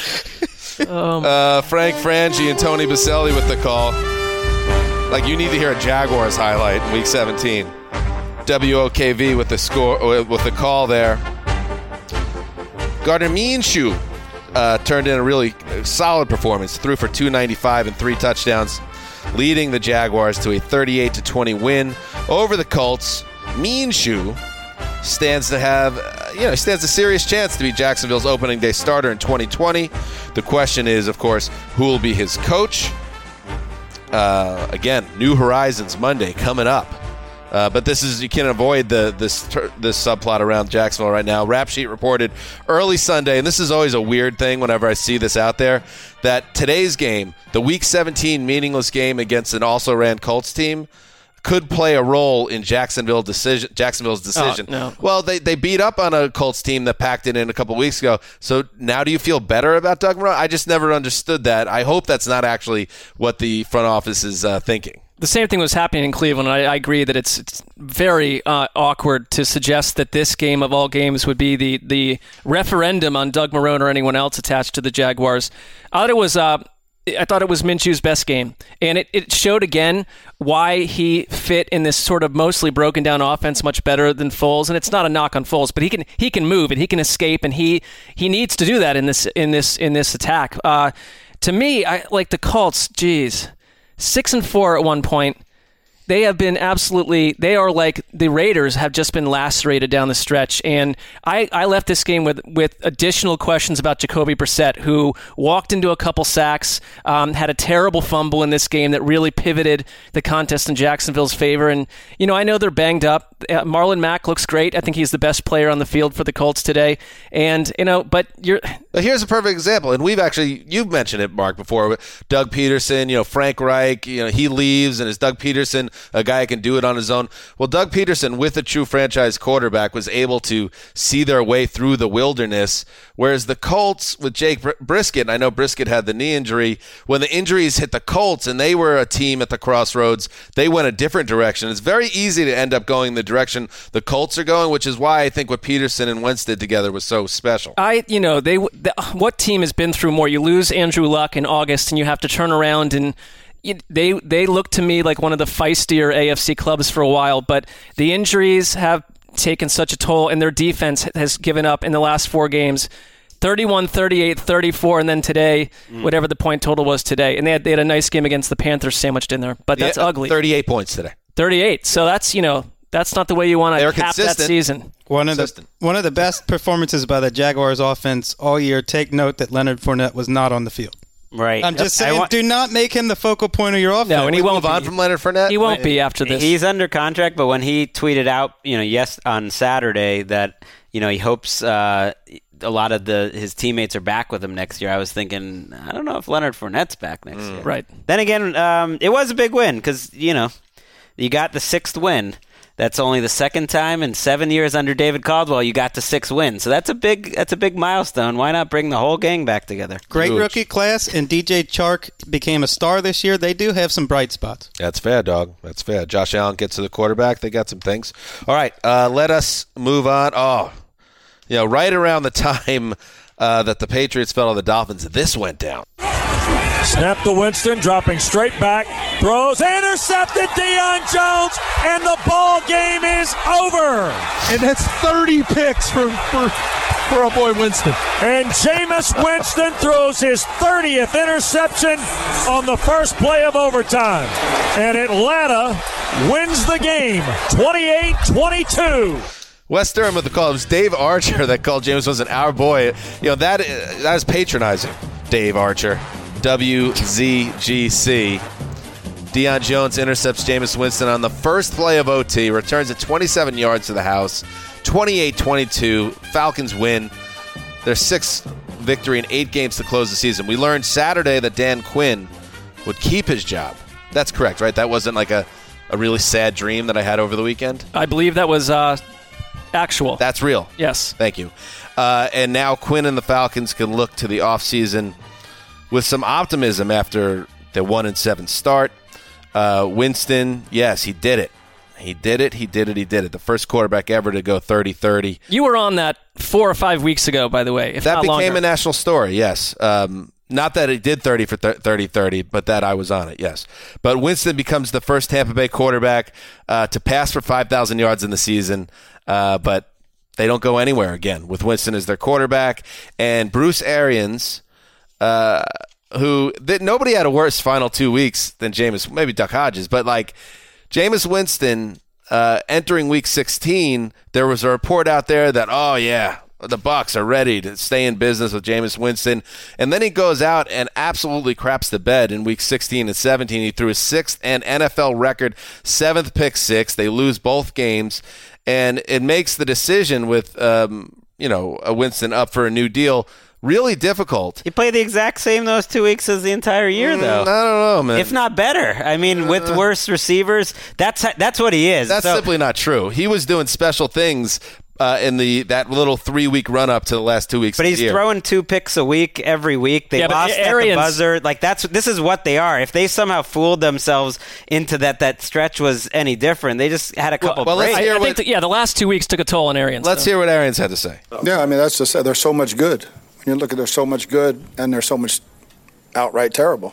Uh, Frank Frangie and Tony Baselli with the call. Like you need to hear a Jaguars highlight in Week seventeen. W O K V with the score with the call there. Gardner Minshew uh, turned in a really solid performance. Threw for two ninety-five and three touchdowns, leading the Jaguars to a thirty-eight to twenty win over the Colts. Minshew stands to have, uh, you know, stands a serious chance to be Jacksonville's opening day starter in twenty twenty. The question is, of course, who will be his coach? Uh, again, New Horizons Monday coming up. Uh, but this is you can't avoid the this this subplot around Jacksonville right now. Rap Sheet reported early Sunday, and this is always a weird thing whenever I see this out there, that today's game, the Week seventeen meaningless game against an also-ran Colts team, could play a role in Jacksonville decision, Jacksonville's decision. Oh, no. Well, they, they beat up on a Colts team that packed it in a couple weeks ago. So now do you feel better about Doug Marrone? I just never understood that. I hope that's not actually what the front office is uh, thinking. The same thing was happening in Cleveland. I, I agree that it's, it's very uh, awkward to suggest that this game of all games would be the, the referendum on Doug Marrone or anyone else attached to the Jaguars. I thought it was uh, I thought it was Minshew's best game, and it, it showed again why he fit in this sort of mostly broken down offense much better than Foles. And it's not a knock on Foles, but he can he can move and he can escape, and he he needs to do that in this in this in this attack. Uh, to me, I like the Colts. Geez. Six and four at one point. They have been absolutely, they are like the Raiders have just been lacerated down the stretch. And I, I left this game with, with additional questions about Jacoby Brissett, who walked into a couple sacks, um, had a terrible fumble in this game that really pivoted the contest in Jacksonville's favor. And, you know, I know they're banged up. Uh, Marlon Mack looks great. I think he's the best player on the field for the Colts today. And, you know, but you're... Well, here's a perfect example. And we've actually, you've mentioned it, Mark, before. Doug Peterson, you know, Frank Reich, you know, he leaves, and is Doug Peterson a guy who can do it on his own? Well, Doug Peterson, with a true franchise quarterback, was able to see their way through the wilderness, whereas the Colts with Jake Br- Brisket, and I know Brisket had the knee injury, when the injuries hit the Colts and they were a team at the crossroads, they went a different direction. It's very easy to end up going the direction the Colts are going, which is why I think what Peterson and Wentz did together was so special. I, you know, they the, what team has been through more? You lose Andrew Luck in August, and you have to turn around and They they look to me like one of the feistier A F C clubs for a while, but the injuries have taken such a toll, and their defense has given up in the last four games. thirty-one, thirty-eight, thirty-four, and then today, mm. whatever the point total was today. And they had, they had a nice game against the Panthers sandwiched in there, but that's yeah, ugly. thirty-eight points today. thirty-eight. So that's, you know, that's not the way you want to cap consistent. that season. One of the one of the best performances by the Jaguars offense all year. Take note that Leonard Fournette was not on the field. Right. I'm just saying, want, do not make him the focal point of your offense. No, and he we won't move on be. from Leonard Fournette. He won't be after this. He's under contract, but when he tweeted out, you know, yes, on Saturday that, you know, he hopes uh, a lot of the his teammates are back with him next year, I was thinking, I don't know if Leonard Fournette's back next mm. year. Right. Then again, um, it was a big win because, you know, you got the sixth win. That's only the second time in seven years under David Caldwell you got to six wins. So that's a big that's a big milestone. Why not bring the whole gang back together? Great Huge. rookie class, and D J Chark became a star this year. They do have some bright spots. That's fair, dog. That's fair. Josh Allen gets to the quarterback. They got some things. All right, uh, let us move on. Oh, you know, right around the time uh, that the Patriots fell to the Dolphins, this went down. Snap to Winston, dropping straight back, throws, intercepted Deion Jones, and the ball game is over. And that's thirty picks for for, for our boy Winston. And Jameis Winston throws his thirtieth interception on the first play of overtime. And Atlanta wins the game, twenty-eight twenty-two. Wes Durham with the call. It was Dave Archer that called James Winston our boy. You know, that that is patronizing, Dave Archer. W Z G C. Deion Jones intercepts Jameis Winston on the first play of O T, returns it twenty-seven yards to the house, twenty-eight twenty-two. Falcons win their sixth victory in eight games to close the season. We learned Saturday that Dan Quinn would keep his job. That's correct, right? That wasn't like a, a really sad dream that I had over the weekend? I believe that was uh, actual. That's real. Yes. Thank you. Uh, and now Quinn and the Falcons can look to the offseason with some optimism after the one and seven start. Uh, Winston, yes, he did it. He did it, he did it, he did it. The first quarterback ever to go thirty thirty. You were on that four or five weeks ago, by the way, if that not became longer. a national story, yes. Um, not that he did thirty for thirty thirty, but that I was on it, yes. But Winston becomes the first Tampa Bay quarterback uh, to pass for five thousand yards in the season, uh, but they don't go anywhere again with Winston as their quarterback. And Bruce Arians, uh, who that nobody had a worse final two weeks than Jameis, maybe Duck Hodges, but like Jameis Winston uh, entering week sixteen, there was a report out there that, oh yeah, the Bucs are ready to stay in business with Jameis Winston. And then he goes out and absolutely craps the bed in week sixteen and seventeen. He threw his sixth and N F L record seventh pick six. They lose both games. And it makes the decision with, um, you know, a Winston up for a new deal really difficult. He played the exact same those two weeks as the entire year, though. Mm, I don't know, man. If not better. I mean, with Uh, worse receivers, that's that's what he is. That's So- simply not true. He was doing special things uh, in the that little three-week run-up to the last two weeks But of he's the year. throwing two picks a week every week. They Yeah, but lost at the Arians- buzzer. Like that's this is what they are. If they somehow fooled themselves into that that stretch was any different, they just had a couple well, let's breaks. hear I what- think that, yeah, the last two weeks took a toll on Arians. Let's though. hear what Arians had to say. Yeah, I mean, that's just there's so much good. When you look at there's so much good and there's so much outright terrible.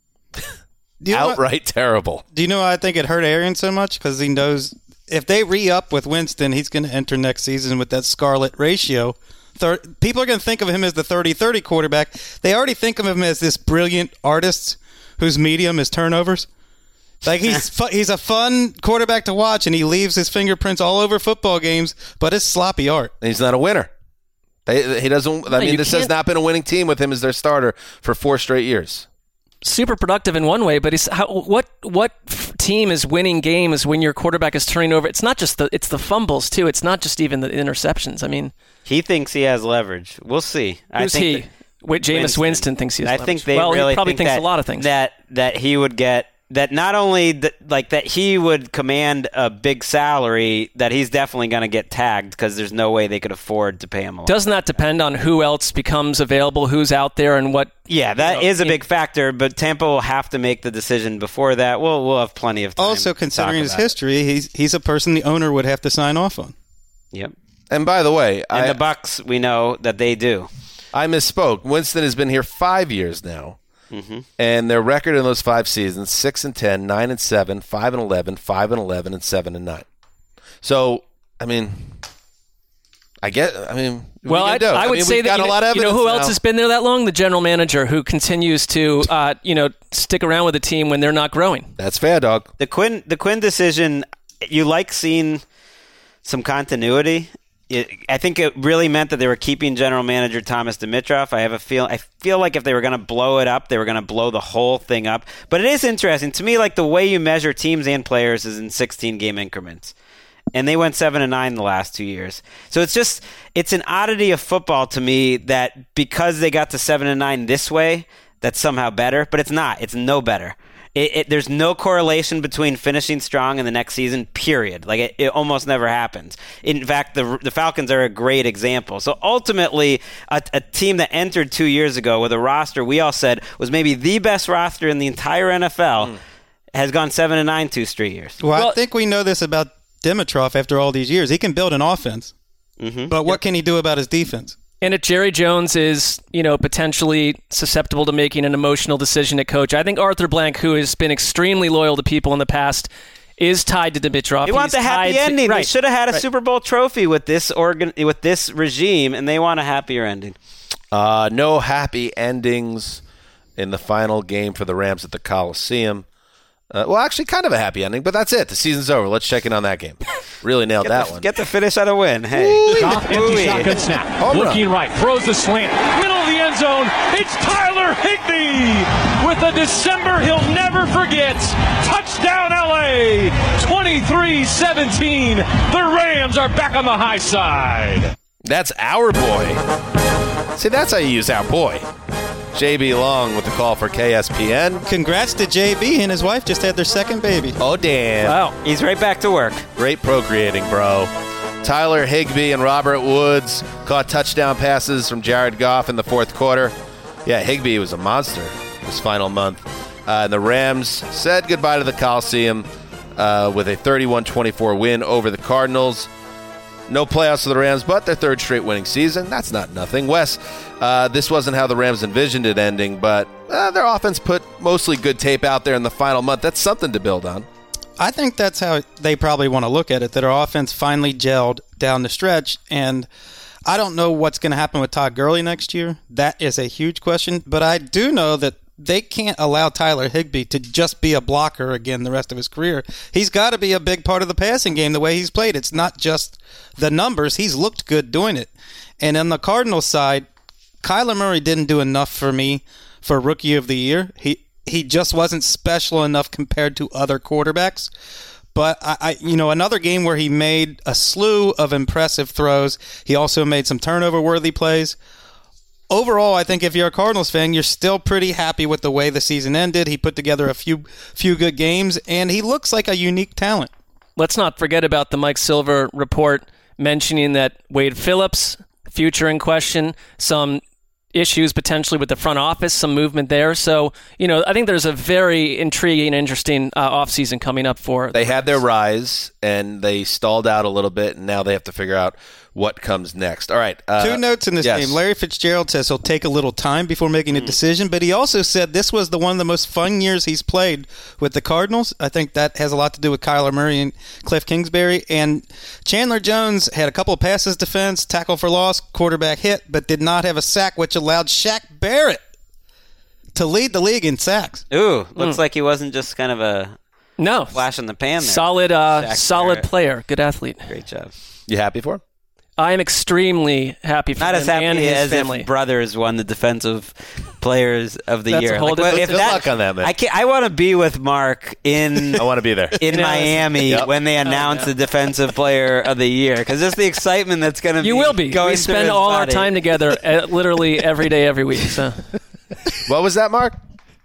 Do you know Outright what, terrible. Do you know why I think it hurt Arians so much? Because he knows if they re-up with Winston, he's going to enter next season with that scarlet ratio. Thir- people are going to think of him as the thirty thirty quarterback. They already think of him as this brilliant artist whose medium is turnovers. Like he's fu- he's a fun quarterback to watch, and he leaves his fingerprints all over football games, but it's sloppy art. He's not a winner. They, he doesn't. I No, mean, you this has can't- not been a winning team with him as their starter for four straight years. Super productive in one way, but he's, how, what what f- team is winning games when your quarterback is turning over? It's not just the it's the fumbles too. It's not just even the interceptions. I mean, He thinks he has leverage. We'll see. I who's think he? that- Wait, Jameis Winston. thinks he has I leverage. think they well, really he probably think thinks that, a lot of things. That that he would get that not only that, like that he would command a big salary, that he's definitely going to get tagged because there's no way they could afford to pay him a lot. Doesn't that depend on who else becomes available, who's out there, and what? Yeah, that you know, is a in- big factor, but Tampa will have to make the decision before that. We'll we'll have plenty of time. Also, to considering talk his about it. history, he's he's a person the owner would have to sign off on. Yep. And by the way, And I, the Bucks, we know that they do. I misspoke. Winston has been here five years now. Mm-hmm. And their record in those five seasons: six and ten, nine and seven, five and eleven, five and eleven, and seven and nine. So, I mean, I get. I mean, what Well, are I, you gonna do? I would mean, say we've that got you a lot know, of you know evidence who now. else has been there that long? The general manager who continues to uh, you know stick around with the team when they're not growing. That's fair, dog. The Quinn the Quinn decision, you like seeing some continuity. It, I think it really meant that they were keeping general manager Thomas Dimitroff. I have a feel I feel like if they were going to blow it up, they were going to blow the whole thing up. But it is interesting to me, like the way you measure teams and players is in sixteen game increments. And they went seven and nine the last two years. So it's just it's an oddity of football to me that because they got to seven and nine this way, that's somehow better. But it's not. It's no better. It, it, there's no correlation between finishing strong in the next season, period. Like, it, it almost never happens. In fact, the the Falcons are a great example. So ultimately, a, a team that entered two years ago with a roster we all said was maybe the best roster in the entire N F L mm. has gone seven and nine two straight years. Well, well, I think we know this about Dimitroff after all these years. He can build an offense, mm-hmm. but what yep. can he do about his defense? And if Jerry Jones is, you know, potentially susceptible to making an emotional decision at coach, I think Arthur Blank, who has been extremely loyal to people in the past, is tied to Dimitroff. They want He's the happy to, ending. Right, they should have had a right. Super Bowl trophy with this organ with this regime, and they want a happier ending. Uh, no happy endings in the final game for the Rams at the Coliseum. Uh, well, actually, kind of a happy ending, but that's it. The season's over. Let's check in on that game. Really nailed get that the, one. Get the finish on a win. Hey. Goff, empty shotgun snap. Home Looking run. right. Throws the slant. Middle of the end zone. It's Tyler Higbee with a December he'll never forget. Touchdown, L A. twenty-three seventeen. The Rams are back on the high side. That's our boy. See, that's how you use our boy. J B Long with the call for K S P N. Congrats to J B. He and his wife just had their second baby. Oh, damn. Wow. He's right back to work. Great procreating, bro. Tyler Higbee and Robert Woods caught touchdown passes from Jared Goff in the fourth quarter. Yeah, Higbee was a monster this final month. Uh, and the Rams said goodbye to the Coliseum uh, with a thirty-one twenty-four win over the Cardinals. No playoffs for the Rams, but their third straight winning season. That's not nothing. Wes, uh, this wasn't how the Rams envisioned it ending, but uh, their offense put mostly good tape out there in the final month. That's something to build on. I think that's how they probably want to look at it, that our offense finally gelled down the stretch. And I don't know what's going to happen with Todd Gurley next year. That is a huge question. But I do know that they can't allow Tyler Higbee to just be a blocker again the rest of his career. He's got to be a big part of the passing game the way he's played. It's not just the numbers. He's looked good doing it. And on the Cardinals side, Kyler Murray didn't do enough for me for Rookie of the Year. He he just wasn't special enough compared to other quarterbacks. But, I, I, you know, another game where he made a slew of impressive throws. He also made some turnover-worthy plays. Overall, I think if you're a Cardinals fan, you're still pretty happy with the way the season ended. He put together a few few good games, and he looks like a unique talent. Let's not forget about the Mike Silver report mentioning that Wade Phillips, future in question, some issues potentially with the front office, some movement there. So, you know, I think there's a very intriguing, interesting uh, offseason coming up for They had their rise, and they stalled out a little bit, and now they have to figure out what comes next. All right. Uh, Two notes in this yes. game. Larry Fitzgerald says he'll take a little time before making a decision, but he also said this was the one of the most fun years he's played with the Cardinals. I think that has a lot to do with Kyler Murray and Cliff Kingsbury. And Chandler Jones had a couple of passes defense, tackle for loss, quarterback hit, but did not have a sack, which allowed Shaq Barrett to lead the league in sacks. Ooh, looks mm. like he wasn't just kind of a no flash in the pan there. Solid, uh, solid Barrett. player. Good athlete. Great job. You happy for him? I am extremely happy for Not him as happy and his as family. If Brothers won the Defensive Players of the That's Year. A whole like, if good that, luck on that, man. I, I want to be with Mark in. I want to be there in you know, Miami yep. when they announce oh, yeah. the Defensive Player of the Year, because just the excitement that's going to be. You will be. Going we spend all body. our time together, uh, literally every day, every week. So. What was that, Mark?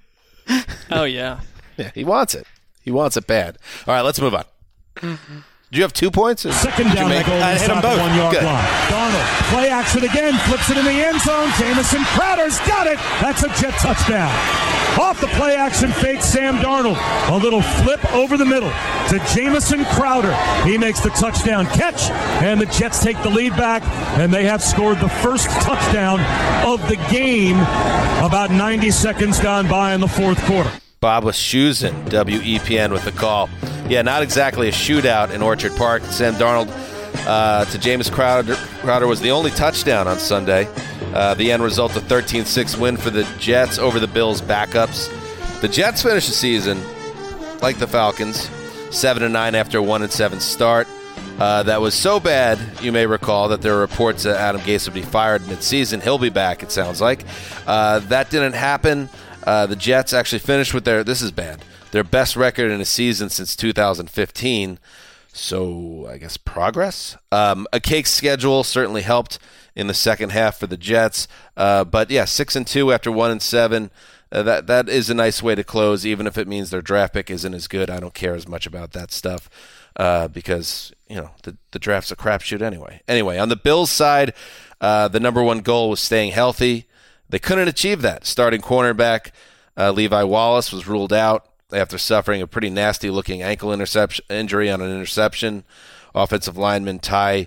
Oh yeah. Yeah, he wants it. He wants it bad. All right, let's move on. Mm-hmm. Do you have two points? Second down, make goal I hit them both. One yard Good. line. Darnold, play action again, flips it in the end zone. Jamison Crowder's got it. That's a Jet touchdown. Off the play action fake, Sam Darnold. A little flip over the middle to Jamison Crowder. He makes the touchdown catch, and the Jets take the lead back, and they have scored the first touchdown of the game about ninety seconds gone by in the fourth quarter. Bob Wischusen, W E P N with the call. Yeah, not exactly a shootout in Orchard Park. Sam Darnold uh, to James Crowder. Crowder was the only touchdown on Sunday. Uh, the end result, a thirteen six win for the Jets over the Bills' backups. The Jets finished the season, like the Falcons, seven and nine after a one and seven start. Uh, that was so bad, you may recall, that there were reports that Adam Gase would be fired midseason. He'll be back, it sounds like. Uh, that didn't happen. Uh, the Jets actually finished with their, this is bad, their best record in a season since two thousand fifteen. So I guess progress. Um, a cake schedule certainly helped in the second half for the Jets. Uh, but yeah, six and two after one and seven. Uh, that that is a nice way to close, even if it means their draft pick isn't as good. I don't care as much about that stuff uh, because you know the the draft's a crapshoot anyway. Anyway, on the Bills side, uh, the number one goal was staying healthy. They couldn't achieve that. Starting cornerback uh, Levi Wallace was ruled out after suffering a pretty nasty-looking ankle interception injury on an interception. Offensive lineman Ty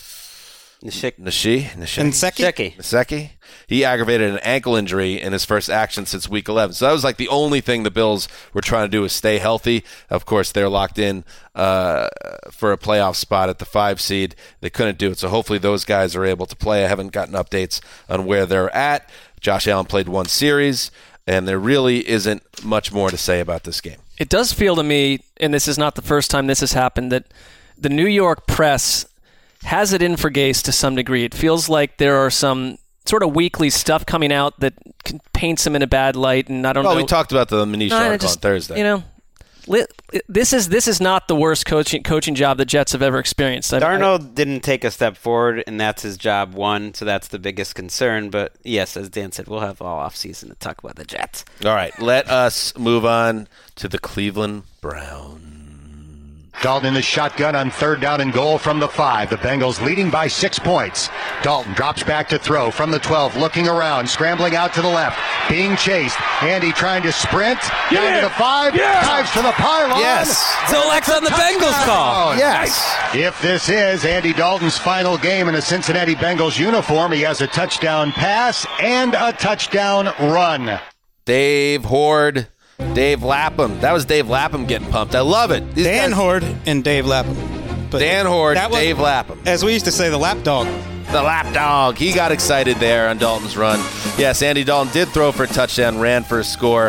Nashik- Nashi Nseki? Nseki. He aggravated an ankle injury in his first action since week eleven. So that was like the only thing the Bills were trying to do is stay healthy. Of course, they're locked in uh, for a playoff spot at the five seed. They couldn't do it. So hopefully those guys are able to play. I haven't gotten updates on where they're at. Josh Allen played one series, and there really isn't much more to say about this game. It does feel to me, and this is not the first time this has happened, that the New York press has it in for Gase to some degree. It feels like there are some sort of weekly stuff coming out that paints him in a bad light, and I don't well, know. we talked about the Manish No, I article just- on Thursday. You know, li- this is this is not the worst coaching coaching job the Jets have ever experienced. I- Darnold didn't take a step forward, and that's his job one, so that's the biggest concern. But yes, as Dan said, we'll have all offseason to talk about the Jets. All right, let us move on to the Cleveland Browns. Dalton in the shotgun on third down and goal from the five. The Bengals leading by six points. Dalton drops back to throw from the twelve, looking around, scrambling out to the left, being chased. Andy trying to sprint down Yeah. to the five, Yeah. dives to the pylon. Yes. So Lex on the Bengals call. Yes. If this is Andy Dalton's final game in a Cincinnati Bengals uniform, he has a touchdown pass and a touchdown run. Dave Horde, Dave Lapham. That was Dave Lapham getting pumped. I love it. These Dan guys- Horde and Dave Lapham. But Dan Horde, that was- Dave Lapham. As we used to say, the lap dog. The lap dog. He got excited there on Dalton's run. Yes, Andy Dalton did throw for a touchdown, ran for a score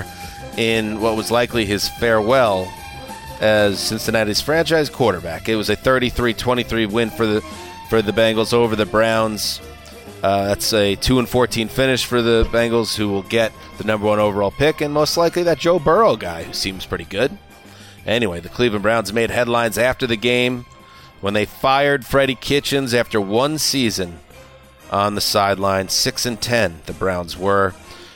in what was likely his farewell as Cincinnati's franchise quarterback. It was a thirty-three twenty-three win for the for the Bengals over the Browns. Uh, that's a two and fourteen finish for the Bengals, who will get the number one overall pick, and most likely that Joe Burrow guy, who seems pretty good. Anyway, the Cleveland Browns made headlines after the game when they fired Freddie Kitchens after one season on the sideline. Six and ten, the Browns were.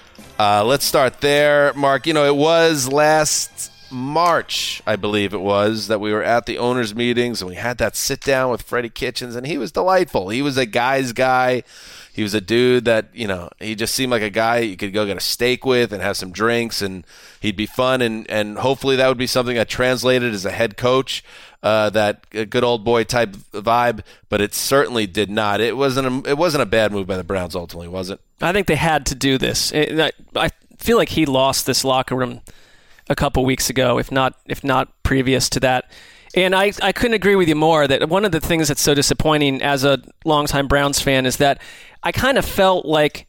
Uh, let's start there, Mark. You know, it was last March, I believe it was, that we were at the owners' meetings and we had that sit down with Freddie Kitchens, and he was delightful. He was a guy's guy. He was a dude that, you know, he just seemed like a guy you could go get a steak with and have some drinks, and he'd be fun, and, and hopefully that would be something that translated as a head coach, uh, that good old boy type vibe, but it certainly did not. It wasn't a, it wasn't a bad move by the Browns ultimately, was it? I think they had to do this. It, I, I feel like he lost this locker room a couple weeks ago, if not if not previous to that. And I, I couldn't agree with you more that one of the things that's so disappointing as a longtime Browns fan is that I kind of felt like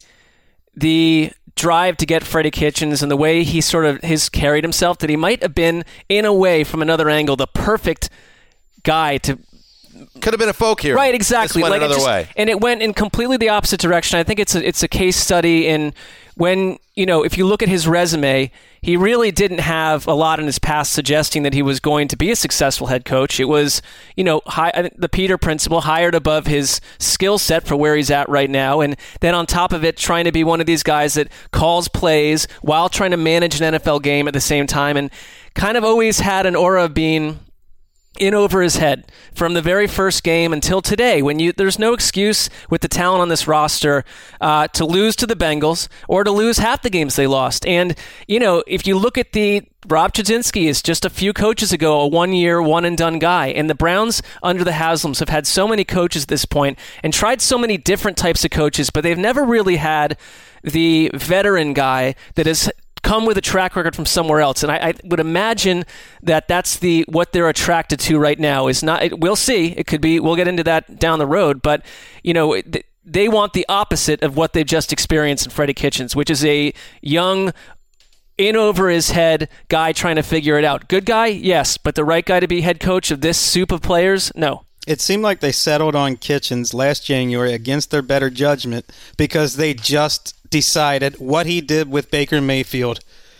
the drive to get Freddie Kitchens and the way he sort of has carried himself, that he might have been, in a way, from another angle, the perfect guy to... Could have been a folk hero. Right, exactly. Just went like it another just- way. And it went in completely the opposite direction. I think it's a, it's a case study in when, you know, if you look at his resume, he really didn't have a lot in his past suggesting that he was going to be a successful head coach. It was, you know, high, I think the Peter principle, hired above his skill set for where he's at right now. And then on top of it, trying to be one of these guys that calls plays while trying to manage an N F L game at the same time, and kind of always had an aura of being in over his head from the very first game until today, when you there's no excuse with the talent on this roster uh, to lose to the Bengals or to lose half the games they lost. And, you know, if you look at the Rob Chudzinski is just a few coaches ago, a one-year, one-and-done guy. And the Browns, under the Haslams, have had so many coaches at this point and tried so many different types of coaches, but they've never really had the veteran guy that has come with a track record from somewhere else. And I, I would imagine that that's the what they're attracted to right now. Is not. It, we'll see. It could be. We'll get into that down the road. But, you know, it, they want the opposite of what they've just experienced in Freddie Kitchens, which is a young, in over his head guy trying to figure it out. Good guy, yes, but the right guy to be head coach of this soup of players, no. It seemed like they settled on Kitchens last January against their better judgment because they just decided what he did with Baker Mayfield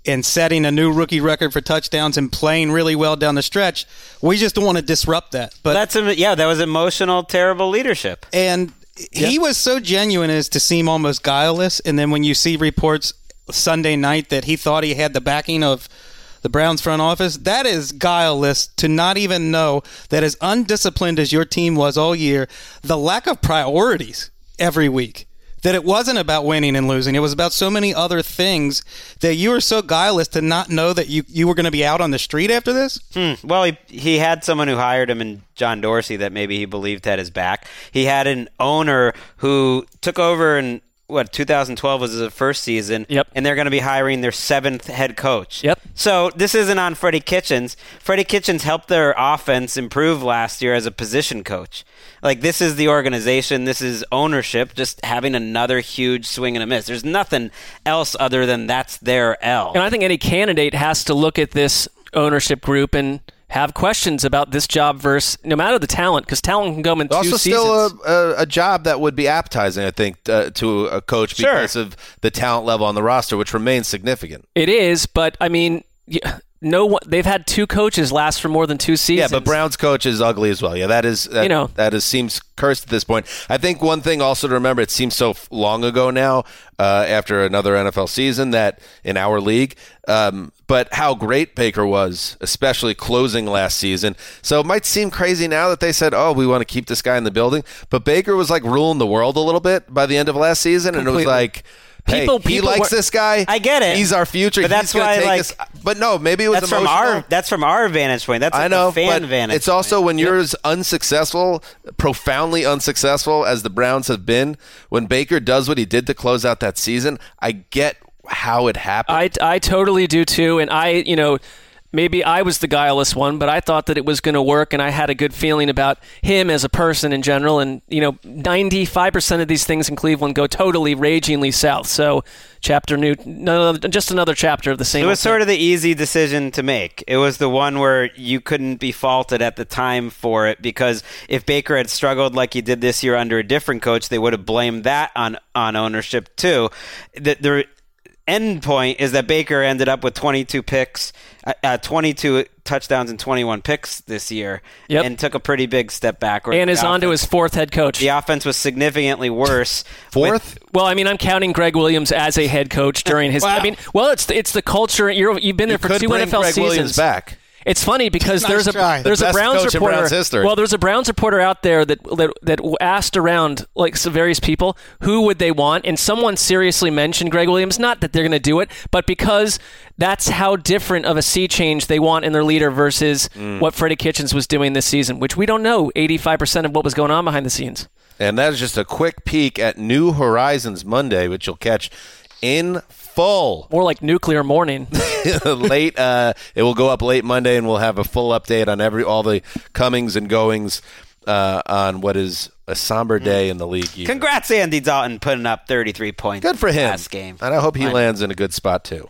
and setting a new rookie record for touchdowns and playing really well down the stretch. We just don't want to disrupt that. But that's a, yeah, that was emotional, terrible leadership. And he yep. was so genuine as to seem almost guileless. And then when you see reports Sunday night that he thought he had the backing of the Browns front office, that is guileless to not even know that as undisciplined as your team was all year, the lack of priorities every week, that it wasn't about winning and losing. It was about so many other things that you were so guileless to not know that you, you were going to be out on the street after this? Hmm. Well, he, he had someone who hired him in John Dorsey that maybe he believed had his back. He had an owner who took over in, what, two thousand twelve was his first season, yep. and they're going to be hiring their seventh head coach. Yep. So this isn't on Freddie Kitchens. Freddie Kitchens helped their offense improve last year as a position coach. Like, this is the organization, this is ownership, just having another huge swing and a miss. There's nothing else other than that's their L. And I think any candidate has to look at this ownership group and have questions about this job versus no matter the talent, because talent can come in two also seasons. Also still a, a, a job that would be appetizing, I think, uh, to a coach sure. because of the talent level on the roster, which remains significant. It is, but, I mean... Yeah. No one, they've had two coaches last for more than two seasons. Yeah, but Brown's coach is ugly as well. Yeah, that is that, you know. that is seems cursed at this point. I think one thing also to remember, it seems so long ago now, uh, after another N F L season that in our league, um, but how great Baker was, especially closing last season. So it might seem crazy now that they said, oh, we want to keep this guy in the building. But Baker was like ruling the world a little bit by the end of last season, Completely. and it was like... Hey, people, he people likes were, this guy. I get it. He's our future. But that's He's why, take like, us. But no, maybe it was that's emotional. from our that's from our vantage point. That's like I know, a fan but vantage. it's also point. when you're as unsuccessful, profoundly unsuccessful as the Browns have been. When Baker does what he did to close out that season, I get how it happened. I I totally do too, and I you know. Maybe I was the guileless one, but I thought that it was going to work, and I had a good feeling about him as a person in general. And, you know, ninety-five percent of these things in Cleveland go totally ragingly south. So, chapter new, no, just another chapter of the same. It was thing. sort of the easy decision to make. It was the one where you couldn't be faulted at the time for it, because if Baker had struggled like he did this year under a different coach, they would have blamed that on, on ownership too. The, the end point is that Baker ended up with twenty-two picks, uh, twenty-two touchdowns and twenty-one picks this year, yep. and took a pretty big step backward. And is on to his fourth head coach. The offense was significantly worse. Fourth? With, well, I mean, I'm counting Greg Williams as a head coach during his. Wow. I mean, well, it's it's the culture. You're, you've been there you for two bring N F L Greg seasons. Williams back. It's funny because nice there's a try. there's the a best Browns coach reporter. in Browns history. Well, there's a Browns reporter out there that that that asked around like some various people who would they want, and someone seriously mentioned Greg Williams. Not that they're going to do it, but because that's how different of a sea change they want in their leader versus mm. what Freddie Kitchens was doing this season, which we don't know eighty-five percent of what was going on behind the scenes. And that is just a quick peek at New Horizons Monday, which you'll catch in full. More like nuclear morning. late. Uh, it will go up late Monday, and we'll have a full update on every all the comings and goings uh, on what is a somber day in the league. Year. Congrats, Andy Dalton, putting up thirty-three points. Good for him. Last game, and I hope he Fine. lands in a good spot too.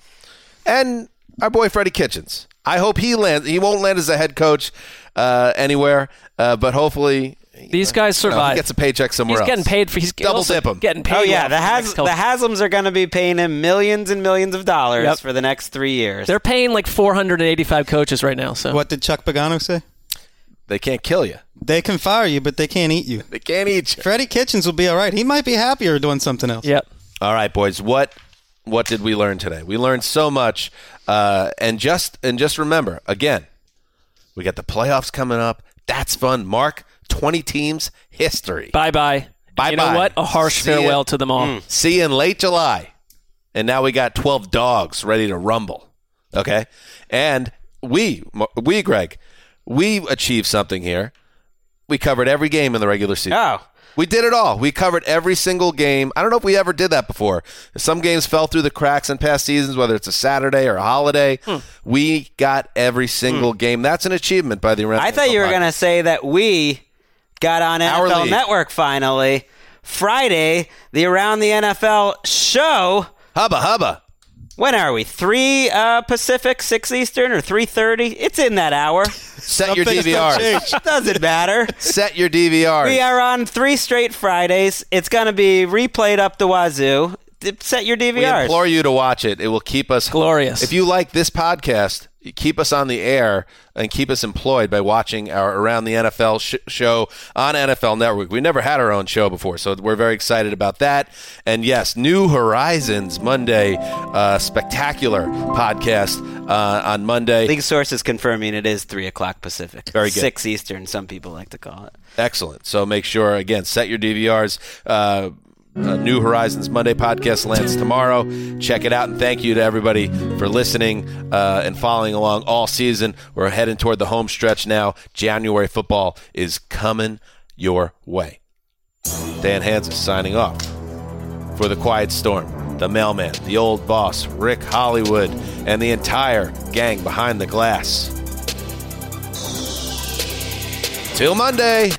And our boy Freddie Kitchens. I hope he lands. He won't land as a head coach uh, anywhere, uh, but hopefully. These guys survive. You know, he gets a paycheck somewhere he's else. Getting paid for. He's double also dip him. Getting paid. Oh yeah, well the Has the Haslams are going to be paying him millions and millions of dollars yep. for the next three years. They're paying like four hundred eighty-five coaches right now. So what did Chuck Pagano say? They can't kill you. They can fire you, but they can't eat you. They can't eat you. Freddie Kitchens will be all right. He might be happier doing something else. Yep. All right, boys. What what did we learn today? We learned so much, uh, and just and just remember again, we got the playoffs coming up. That's fun. Mark. twenty teams, history. Bye-bye. Bye-bye. You know what? A harsh See farewell you. to them all. Mm. See you in late July. And now we got twelve dogs ready to rumble. Okay? And we, we, Greg, we achieved something here. We covered every game in the regular season. Oh. We did it all. We covered every single game. I don't know if we ever did that before. Some games fell through the cracks in past seasons, whether it's a Saturday or a holiday. Hmm. We got every single hmm. game. That's an achievement by the Around I thought you were going to say that we got on N F L league. Network finally. Friday, the Around the N F L show. Hubba, hubba. When are we? three uh, Pacific, six Eastern, or three thirty? It's in that hour. Set your D V Rs. Doesn't matter. Set your D V Rs. We are on three straight Fridays. It's going to be replayed up the wazoo. set your D V We Rs. implore you to watch it. It will keep us glorious. If you like this podcast, keep us on the air and keep us employed by watching our Around the N F L sh- show on N F L Network. We never had our own show before, so we're very excited about that. And yes, New Horizons Monday, uh, spectacular podcast uh, on Monday. League sources confirming it is three o'clock Pacific. Very good. six Eastern, some people like to call it. Excellent. So make sure, again, set your D V Rs. Uh, Uh, New Horizons Monday podcast lands tomorrow. Check it out, and thank you to everybody for listening uh, and following along all season. We're heading toward the home stretch now. January football is coming your way. Dan Hanzus signing off for the Quiet Storm, the mailman, the old boss, Rick Hollywood, and the entire gang behind the glass. Till Monday.